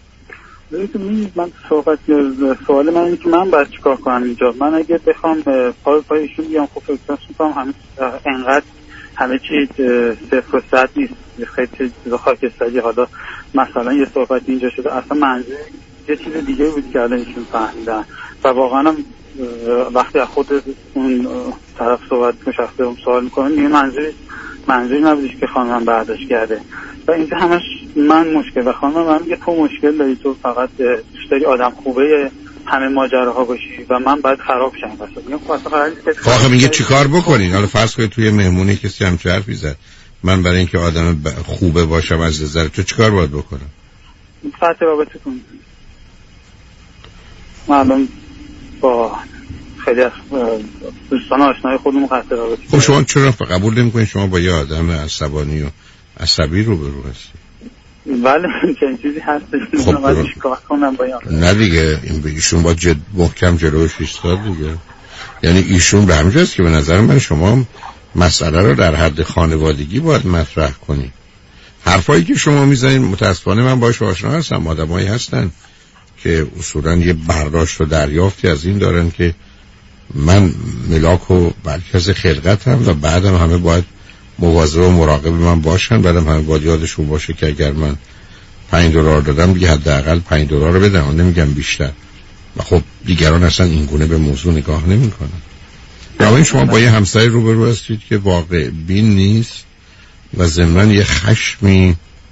من سوال من اینه که من باید چیکار کنم اینجا؟ من اگه بخوام پای ایشون بیام، خب فکر می‌کنم انقدر همه چی 0 و 100 نیست، خیلی چیز خاکستری. حالا مثلا یه صحبت اینجا شده، اصلا منظور یه چیز دیگه بود که الان ایشون فهمیدن و واقعا وقتی از خود اون طرف صحبت مشخصه اون سوال میکنم یه منظوری نبودش که خانمم برداشت کرده و اینجا همش من مشکل و خانمم هم میگه تو مشکل داری، تو فقط دوست داری آدم خوبه همه ماجراها باشی و من باید خراب شم. واقعا میگه چیکار بکنین؟ حالا فرض کنید توی مهمونی کسی هم چه حرفی زد، من برای اینکه آدم خوبه باشم از نظر تو چیکار باید بکنم؟ قطع رابطه کن. معلوم با خیلی از دوستان آشنای خودمون قطع رابطه. خب شما چرا قبول نمی‌کنید شما با یه آدم عصبانی و عصبی روبرو هستید؟ بله چنین چیزی هست. خب چیکار کنم با این؟ نه دیگه این به ایشون با محکم جلوش ایستاد دیگه. یعنی ایشون به همین جاست که به نظر من شما مسئله رو در حد خانوادگی باید مطرح کنید. حرفایی که شما میزنید متاسفانه من باهاش آشنا هستم، آدمایی هستن که اصولاً یه برداشت و دریافتی از این دارن که من ملاک و مرکز خلقتم و بعدم همه باید مواظب و مراقب من باشن، بعدم همه باید یادشون باشه که اگر من $5 دادم دیگه حداقل $5 رو بدن، نمیگم بیشتر. و خب دیگران اصلا این گونه به موضوع نگاه نمی‌کنن. یعنی شما با یه همسری روبرو هستید که واقع بین نیست و ضمناً یه خشمی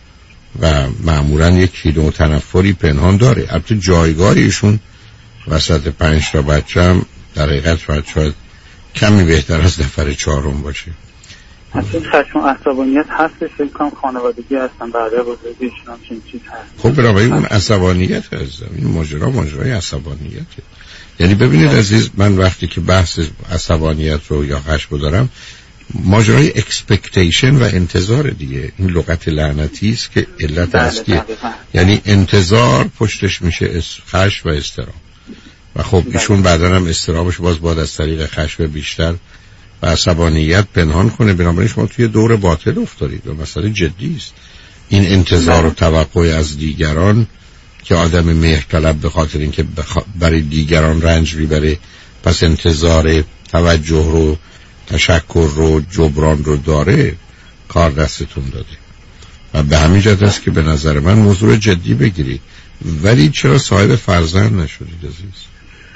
و معمولاً یک کینه و تنفری پنهان داره. البته جایگاه ایشون وسط 5 تا بچه هم در حقیقت شاید کمی بهتر از نفر 4 باشه. اصلا خشم و عصبانیت هستش، فکر کنم خانوادگی هستن، بعدا بزرگیشون هم چنین چیز هست. خب برای اون عصبانیت هست، این ماجرای عصبانیته. یعنی ببینید عزیز، من وقتی که بحث عصبانیت رو یا خشم دارم، ماجرای اکسپکتیشن و انتظار دیگه. این لغت لعنتی است که علت اصلی، یعنی انتظار پشتش میشه خشم و اضطراب. و خب ایشون بعداً هم اضطرابش باز از طریق خشم بیشتر و عصبانیت پنهان کنه. بنابراین شما توی دور باطل افتادید و مسئله جدی است. این انتظار و توقع از دیگران که آدم مهرطلب به خاطر اینکه برای دیگران رنج میبره، پس انتظار توجه رو، تشکر رو، جبران رو داره، کار دستتون داده. و به همین جهت است که به نظر من موضوع جدی بگیرید. ولی چرا صاحب فرزند نشدید عزیز؟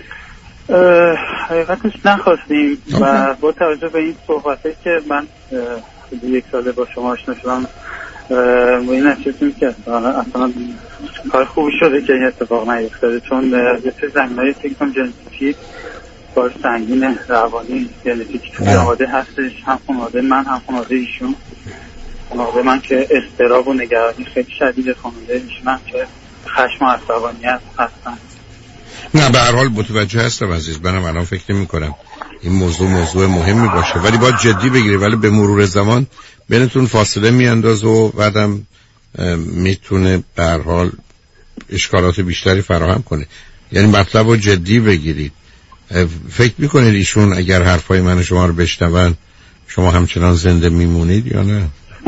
حقیقتش نخواستیم و با توجه به این صحبته که من 1 ساله با شما آشنا شدم و این نشدیم که اصلا کار خوبی شده که این اتفاق نیفتاده، چون یه سری زمینه‌های فکرم ژنتیکی بار سنگین روانی ژنتیکی توی خانواده هستش، هم خانواده من هم خانواده ایشون. خانواده من که اضطراب و نگرانی خیلی شدید، خانواده ایشون هم که خشم و عصبانیت هستن. نه به هر حال متوجه هستم عزیز، منم الان فکر نمی‌کنم این موضوع مهمی باشه، ولی باید جدی بگیری. ولی به مرور زمان بینتون فاصله میاندازه و بعدم میتونه به هر حال اشکالات بیشتری فراهم کنه. یعنی مطلب رو جدی بگیرید. فکر میکنید ایشون اگر حرفای من شما رو بشنون شما همچنان زنده میمونید یا نه؟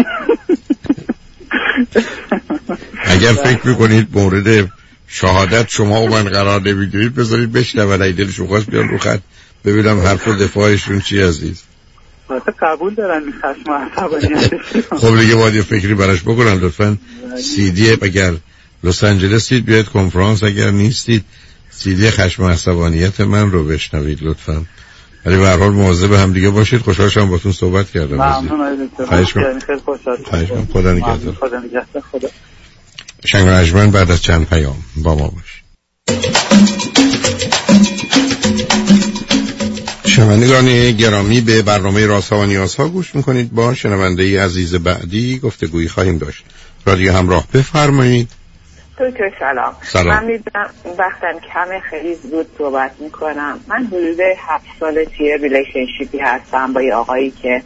اگر فکر میکنید مورد شهادت شما و من قرار نمیگیرید بذارید بشنون، اگه دلشون خواست بیان رو خط ببینم حرف و دفاعشون چی عزیز. قبول دارن این خشم و عصبانیت. خب دیگه باید یه فکری براش بکنن. لطفاً CD اگر لس آنجلسید بیاید کنفرانس، اگر نیستید CD خشم و عصبانیت من رو بشنوید لطفاً. ولی به هر حال مواظب هم دیگه باشید. خوشحال شدم باهاتون صحبت کردم. ممنون. خواهش می‌کنم. خدا نگهدار. شنگ بعد از چند پیام با ما باش. شنوندگان گرامی، به برنامه رازها و نیازها گوش میکنید. با شنونده عزیز بعدی گفتگویی خواهیم داشت. رادیو همراه، بفرمایید. دکتر سلام. من میدونم وقتم کمه، خیلی زود صحبت میکنم. من حدود 7 سال توی ریلیشنشیپی هستم با یه آقایی که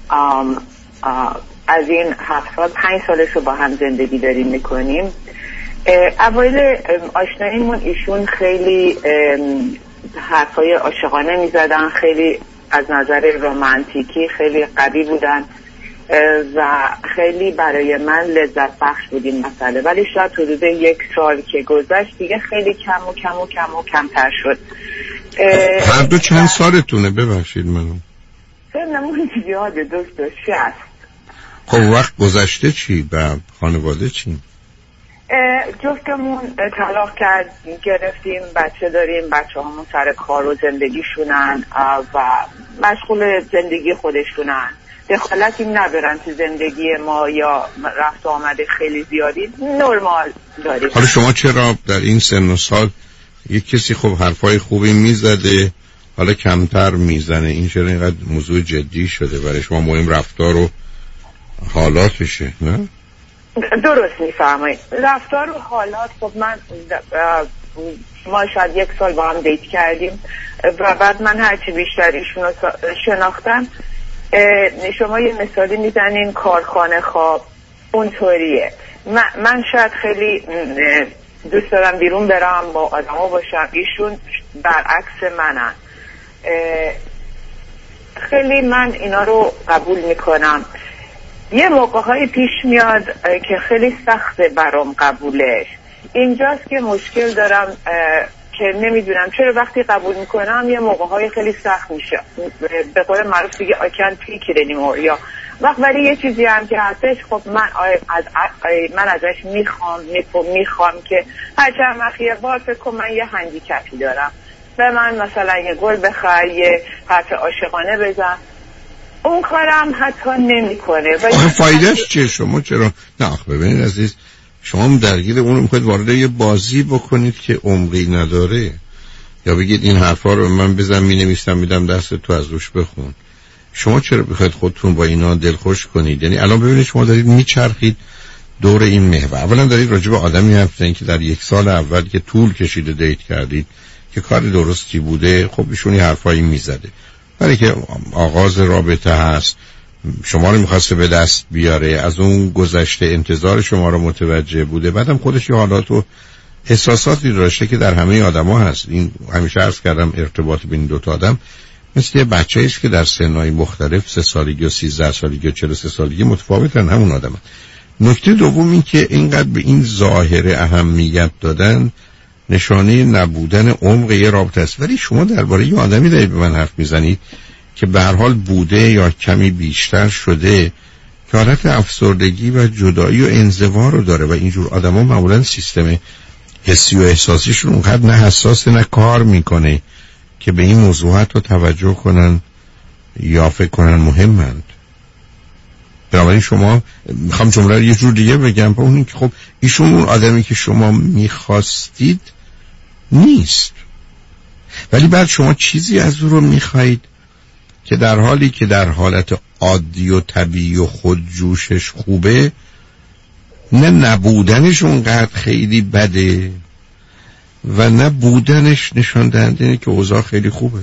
از این 7 سال 5 سالش رو با هم زندگی داریم میکنیم. اوایل آشناییمون ایشون خیلی حرفای عاشقانه میزدن، خیلی از نظر رمانتیکی خیلی قوی بودن و خیلی برای من لذت بخش بود این مسئله. ولی شاید حدود 1 سال که گذشت دیگه خیلی کمتر شد. هر دو چند سالتونه؟ ببخشید منو سنمون زیاده دکتر، 60. خب وقت گذشته چی؟ و خانواده چی؟ جفتمون طلاق گرفتیم، بچه داریم، بچه همون سر کار و زندگیشونن و مشغول زندگی خودشونن، دخالتی ندارن تو زندگی ما یا رفت و آمده خیلی زیادی، نرمال داریم. حالا شما چرا در این سن و سال یک کسی خب حرفای خوبی میزده حالا کمتر میزنه، این چرا اینقدر موضوع جدی شده برای شما؟ مهم رفتار و حالاتشه، نه؟ درست میفرمایید، رفتار و حالات. خب ما شاید 1 سال با هم دیت کردیم و بعد من هرچی بیشتر ایشون رو شناختم، شما یه مثالی میزنین کارخانه خواب اونطوریه. من شاید خیلی دوست دارم بیرون برم با آدما باشم، ایشون برعکس منن. خیلی من اینا رو قبول میکنم. یه موقع‌های پیش میاد که خیلی سخته برام قبولش. اینجاست که مشکل دارم که نمیدونم چرا وقتی قبول میکنم یه موقع‌های خیلی سخت میشه. به قول معروف دیگه I can't take it anymore. یا ولی یه چیزی هم که هستش، خب من ازش میخوام که هرچند وقتی یه بار فکر کنم من یه هندیکپی دارم، به من مثلا یه گل بخر، یه حرف عاشقانه بزن، اون کارم حتی نمیکنه. آخه فایدهش چیه؟ شما چرا؟ نه ببینید عزیز، شما درگیر اون میخواید وارد یه بازی بکنید که عمقی نداره، یا بگید این حرفا رو من بزن مینویسم میدم دست تو از روش بخون. شما چرا بخواید خودتون با اینا دلخوش کنید؟ یعنی الان ببینید شما دارید میچرخید دور این محور. اولا دارید راجع به آدمی حرف میزنید که در 1 سال اول که طول کشیده دیت کردید که کار درستی بوده، خب ایشون یه حرفایی میزده، برای که آغاز رابطه هست، شما رو میخواسته به دست بیاره، از اون گذشته انتظار شما رو متوجه بوده، بعدم خودش یه حالات و احساساتی داشته که در همه آدما هست. این همیشه عرض کردم ارتباط بین 2 تا آدم مثل یه بچه است که در سنهای مختلف 3 سالگی و 13 سالگی و 43 سالگی متفاوتن، همون آدم هست. نکته دوم این که اینقدر به این ظاهر اهمیت دادن نشانه نبودن عمق یه رابطه است. ولی شما درباره یه آدمی دارید به من حرف میزنید که به هر حال بوده یا کمی بیشتر شده، که حالت افسردگی و جدایی و انزوا رو داره و اینجور آدما معمولا سیستم حسی و احساسیشون اونقدر نه حساس نه کار میکنه که به این موضوعات رو توجه کنن یا فکر کنن مهمند. بنابراین شما میخوام جمله رو یه جور دیگه بگم، با اون که خب ایشون اون آدمی که شما میخواستید نیست، ولی بعد شما چیزی از او رو میخواید که در حالی که در حالت عادی و طبیعی و خودجوشش خوبه، نه نبودنش اونقدر خیلی بده و نه بودنش نشان دهنده اینه که اوضاع خیلی خوبه.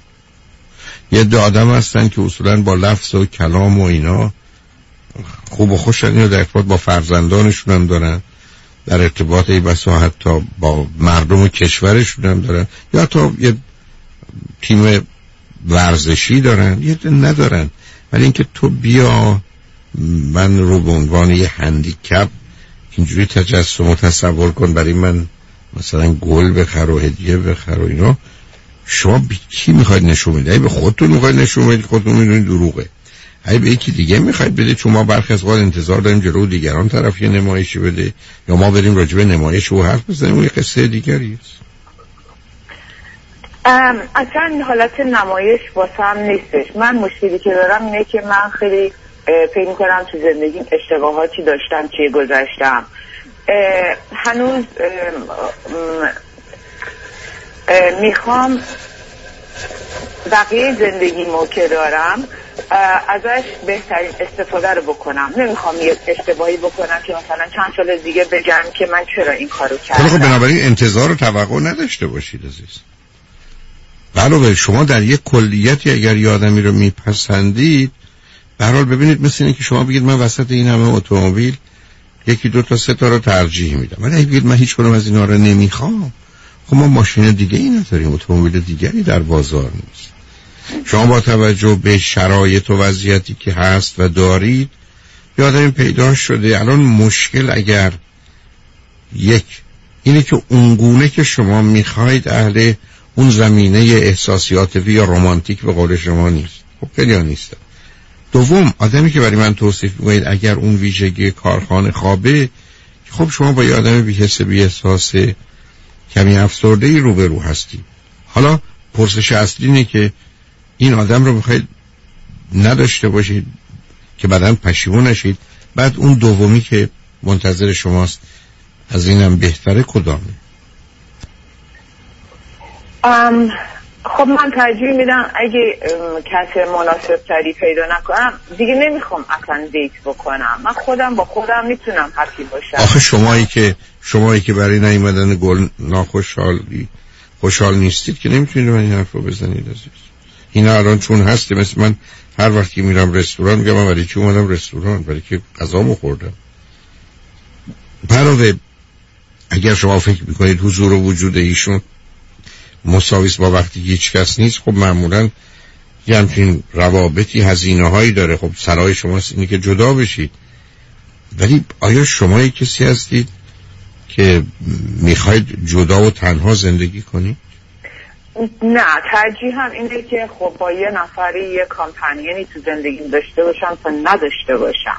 یه عده آدم هستن که اصولا با لفظ و کلام و اینا خوب و خوشن، اینو در ارتباط با فرزندانشون هم دارن، در ارتباط ای بسا حتی با مردم و کشورشون هم دارن، یا حتی یه تیم ورزشی دارن، یه ندارن. ولی اینکه تو بیا من رو به عنوان یه هندیکپ اینجوری تجسم و تصور کن برای من مثلا گل بخر و هدیه بخر و اینا، شما به کی میخواید نشون بدید؟ به خودتون میخواید نشون بدید، خودتون میدونید دروغه. اگه به یکی دیگه میخواید بدید، چون ما برخی از وقت انتظار داریم جلو دیگران طرف یه نمایشی بده یا ما بریم راجع به نمایش و حرف بزنیم، اون یه قصه دیگری است. اصلا حالت نمایش واسم نیستش. من مشکلی که دارم اینه که من خیلی فکر می‌کنم تو زندگیم اشتباهاتی داشتم که گذاشتم هنوز میخوام بقیه زندگیمو که دارم ازش بهترین استفاده رو بکنم. نمیخوام یه اشتباهی بکنم که مثلا چند سال دیگه بگم که من چرا این کارو کردم. خب بنابراین انتظار و توقع نداشته باشید عزیز. علاوه شما در یک کلیتی اگر یه آدمی رو میپسندید، به هر حال ببینید مثل اینه که شما بگید من وسط این همه اتومبیل یکی دو تا سه تا رو ترجیح میدم، ولی اگه بگید من هیچ کدوم از اینا رو نمیخوام، خب ما ماشین دیگه ای نداریم، اتومبیل دیگری در بازار نیست. شما با توجه به شرایط و وضعیتی که هست و دارید یه آدمی پیدا شده. الان مشکل اگر یک اینه که اونگونه که شما میخواید اهل اون زمینه احساسیات یا رمانتیک به قول شما نیست. خب خیلی ها نیستن. دوم آدمی که برای من توصیف میکنید اگر اون ویژگی کارخانه خوابه، خب شما با یه آدم بی‌حس بی‌احساس کمی افسرده‌ای روبرو هستی. حالا پرسش اصلی اینه که این آدم رو میخواید نداشته باشید که بعداً پشیمون نشید. بعد اون دومی که منتظر شماست از اینم بهتره کدامه؟ خب من ترجیح میدم اگه کسی مناسب تری پیدا نکنم دیگه نمیخوام اصلا دیت بکنم. من خودم با خودم میتونم حقی باشم. آخه شمایی که برای نیومدن گل خوشحال نیستید که نمیتونید من این حرف رو بزنید عزیز. این الان چون هسته، مثل من هر وقت که میرم رستوران میگم من برای چی اومدم رستوران؟ برای که غذامو خوردم. علاوه اگر شما فکر میکنید حضور و وجود ایشون مساویس با وقتی هیچ کس نیست، خب معمولا یه همچین روابطی هزینه هایی داره. خب سرای شماست اینه که جدا بشید. ولی آیا شما کسی هستید که میخواید جدا و تنها زندگی کنید؟ نه، ترجیحم اینه که خب با یه نفری یه کامپنیونی تو زندگیم داشته باشم تا نداشته باشم.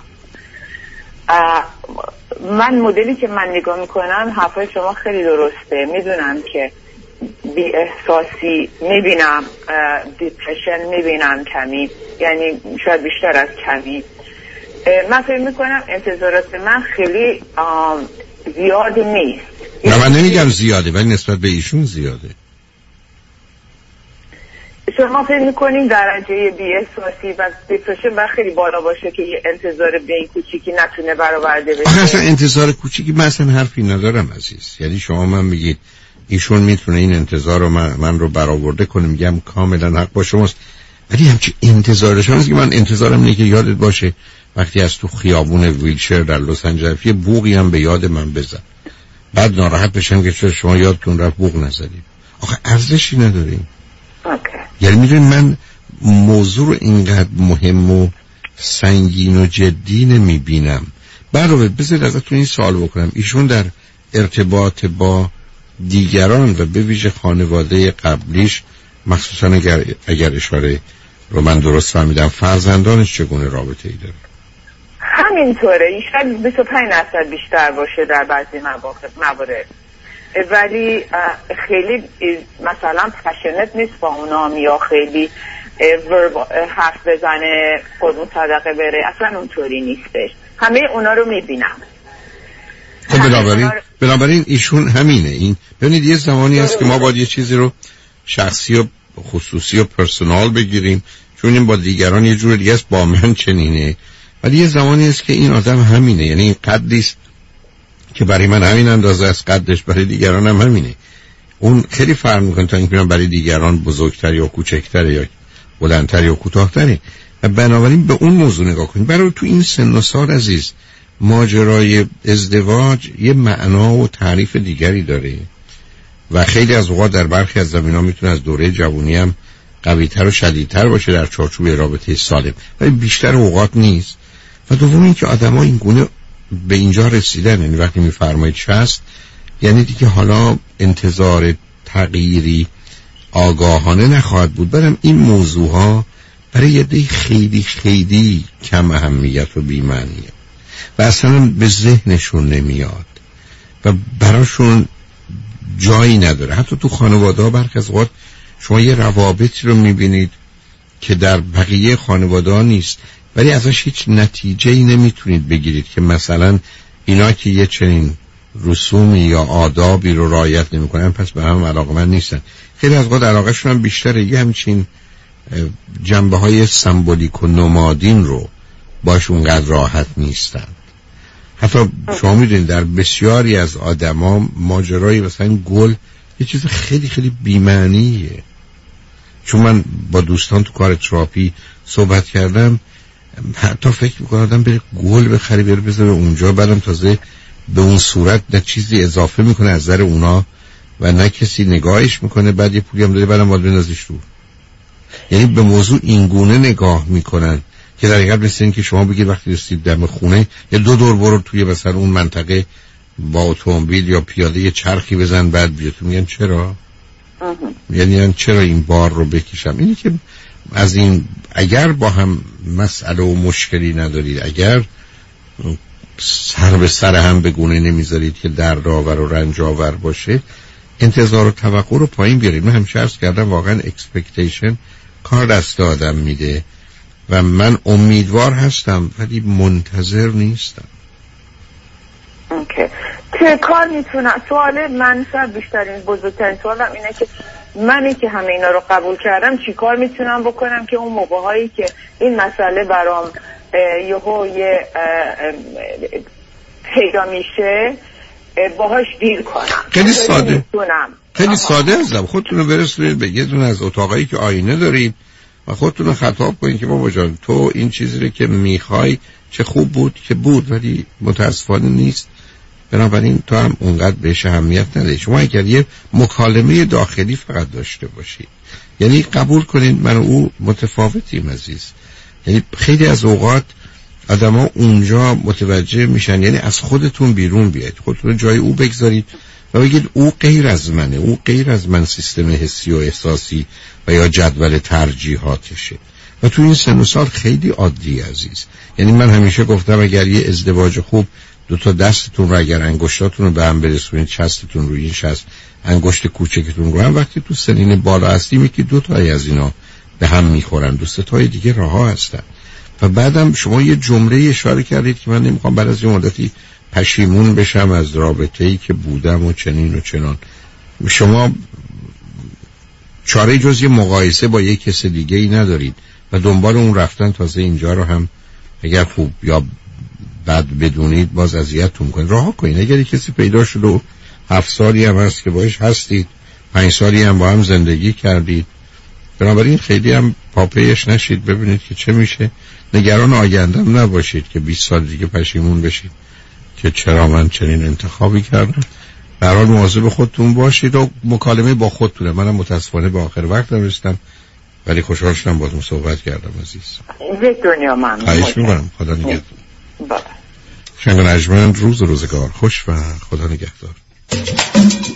من مدلی که من نگاه میکنم حرفای شما خیلی درسته. میدونم که بی احساسی میبینم، دیپرشن میبینم کمی، یعنی شاید بیشتر از کمی. من فکر میکنم انتظارات من خیلی زیاد نیست. نه من نمیگم زیاده، ولی نسبت به ایشون زیاده. شما فکر میکنین درجه بی احساسی و دیپرشن باید خیلی بالا باشه که یه انتظار به این کوچیکی نتونه برآورده بشه؟ اصلا انتظار کوچیکی من اصلا حرفی ندارم عزیز. یعنی شما من میگید ایشون میتونه این انتظار رو من رو برآورده کنه، میگم کاملا حق با شماست. ولی همچی انتظار شماست که من انتظارم اینه که یادت باشه وقتی از تو خیابون ویلچر در لس آنجلس یه بوقی هم به یاد من بزن، بعد ناراحت بشم که چرا شما یادتون رفت بوق نزدید. آخه ارزشی نداریم. یعنی میدونید من موضوع رو اینقدر مهم و سنگین و جدی نمیبینم. برای بذارید ازتون این سوال بکنم، ایشون در ارتباط با دیگران و به ویژه خانواده قبلیش، مخصوصا اگر اشاره رو من درست فهمیدم، فرزندانش چگونه رابطه ای داره؟ همینطوره. شاید 25% بیشتر باشه در بعضی موارد، ولی خیلی مثلا پشنت نیست با اونا، یا خیلی حرف بزنه قربون صدقه بره، اصلا اونطوری نیستش. همه اونا رو میبینم. خب بنابراین ایشون همینه. این ببینید یه زمانی هست که ما باید یه چیزی رو شخصی و خصوصی و پرسونال بگیریم، چون این با دیگران یه جور دیگه است، با من چنینه. ولی یه زمانی هست که این آدم همینه، یعنی این قدری است که برای من همین اندازه است، قدش برای دیگران هم همینه. اون خیلی فرق میکنه تا اینکه برای دیگران بزرگتر یا کوچکتر یا بلندتر یا کوتاه‌تره. و بنابراین به اون موضوع نگاه کنید. برای تو این سن و سال عزیز ماجرای ازدواج یه معنا و تعریف دیگری داره و خیلی از اوقات در برخی از زمینه‌ها میتونه از دوره جوانی هم قوی‌تر و شدیدتر باشه در چارچوب رابطه سالم، ولی بیشتر اوقات نیست. و دوم این که آدم‌ها این گونه به اینجا رسیدن، یعنی وقتی میفرمایید 60 یعنی دیگه حالا انتظار تغییری آگاهانه نخواهد بود. برم این موضوع ها برای یه دی خیلی خیلی کم اهمیت و بی‌معنیه و اصلا به ذهنشون نمیاد و براشون جایی نداره. حتی تو خانواده ها برخی از اوقات شما یه روابطی رو میبینید که در بقیه خانواده ها نیست، ولی ازش هیچ نتیجه‌ای نمیتونید بگیرید که مثلا اینا که یه چنین رسومی یا آدابی رو رعایت نمی‌کنن پس به هم علاقه‌مند نیستن. خیلی از وقت علاقه‌شون هم بیشتره یه همچین جنبه‌های سمبولیک و نمادین رو باش اونقدر راحت نیستن. حتی شما می‌دونید در بسیاری از آدما ماجرای مثلا گل یه چیز خیلی خیلی بی‌معنیه. چون من با دوستان تو کار تراپی صحبت کردم، حتی فکر می‌کنم آدم بره گل بخره بره بذاره اونجا، بعدم تازه به اون صورت نه چیزی اضافه میکنه از نظر اونا و نه کسی نگاهش میکنه، بعد یه پولی هم داره بعدم باید بندازیش دور. یعنی به موضوع اینگونه نگاه میکنن که در حقیقت مثل این که شما بگید وقتی رسید دم خونه یا 2 دور برو توی مثلا اون منطقه با اتومبیل یا پیاده یه چرخی بزن بعد بیا. تو میگن چرا؟ یعنی چرا این بار رو بکشم؟ اینی که از این اگر با هم مسئله و مشکلی ندارید، اگر سر به سر هم به گونه نمیذارید که دردآور و رنج آور باشه، انتظار و توقع رو پایین بیارید. من همیشه عرض کردم واقعا اکسپکتیشن کار دست آدم میده و من امیدوار هستم ولی منتظر نیستم. اوکی. چه کار میتونم؟ سوال من شاید بیشترین بزرگترین سوالم اینه که منی که همه اینا رو قبول کردم چی کار میتونم بکنم که اون موقع هایی که این مسئله برام یه پیدا میشه باهاش دیل کنم. خیلی ساده، خیلی ساده هستم. خودتون رو برسونید به یه دونه از اتاقایی که آینه دارید و خودتون رو خطاب کنید که بابا جان تو این چیزی رو که میخوای چه خوب بود که بود ولی متاسفانه نیست، بنابراین تو هم اونقدر بهش اهمیت نده. شما اگر یه مکالمه داخلی فقط داشته باشید، یعنی قبول کنید من و او متفاوتیم عزیز. یعنی خیلی از اوقات آدما اونجا متوجه میشن، یعنی از خودتون بیرون بیاید، خودتون جای او بگذارید و بگید او غیر از منه، او غیر از من سیستم حسی و احساسی و یا جدول ترجیحاتشه. و تو این سن و سال خیلی عادی عزیز. یعنی من همیشه گفتم اگر یه ازدواج خوب 2 دستتون رو اگر انگشتاتون رو به هم برسونید، چستتون روی این شست، انگشت کوچکتون رو هم، وقتی تو سنین بالا هستیم که 2 تایی از اینا به هم میخورن، 2 تای دیگه رها هستن. و بعدم شما یه جمله اشاره کردید که من نمیخوام بعد از یه مدتی پشیمون بشم از رابطه‌ای که بودم و چنین و چنان. شما چاره جز یه مقایسه با یک کس دیگه ای ندارید و دنبال اون رفتن تازه اینجا رو هم اگر خوب یا بد بدونید باز اذیتتون کنید. رها کنید. اگر کسی پیدا شد و 7 سالی هم هست که باش هستید، 5 سالی هم با هم زندگی کردید، بنابراین خیلی هم پاپیش نشید، ببینید که چه میشه. نگران آیندهم نباشید که 20 سال دیگه پشیمون بشید که چرا من چنین انتخابی کردم. به هر حال مواظب خودتون باشید و مکالمه با خودتونه. منم متاسفانه به آخر وقت رسیدم ولی خوشحال شدم باهاتون صحبت کردم عزیز. یک دنیا ممنون. خواهش می‌کنم. خدا نگهدار. بله. شنگ نجمن روز و روزگار خوش و خدا نگهدار.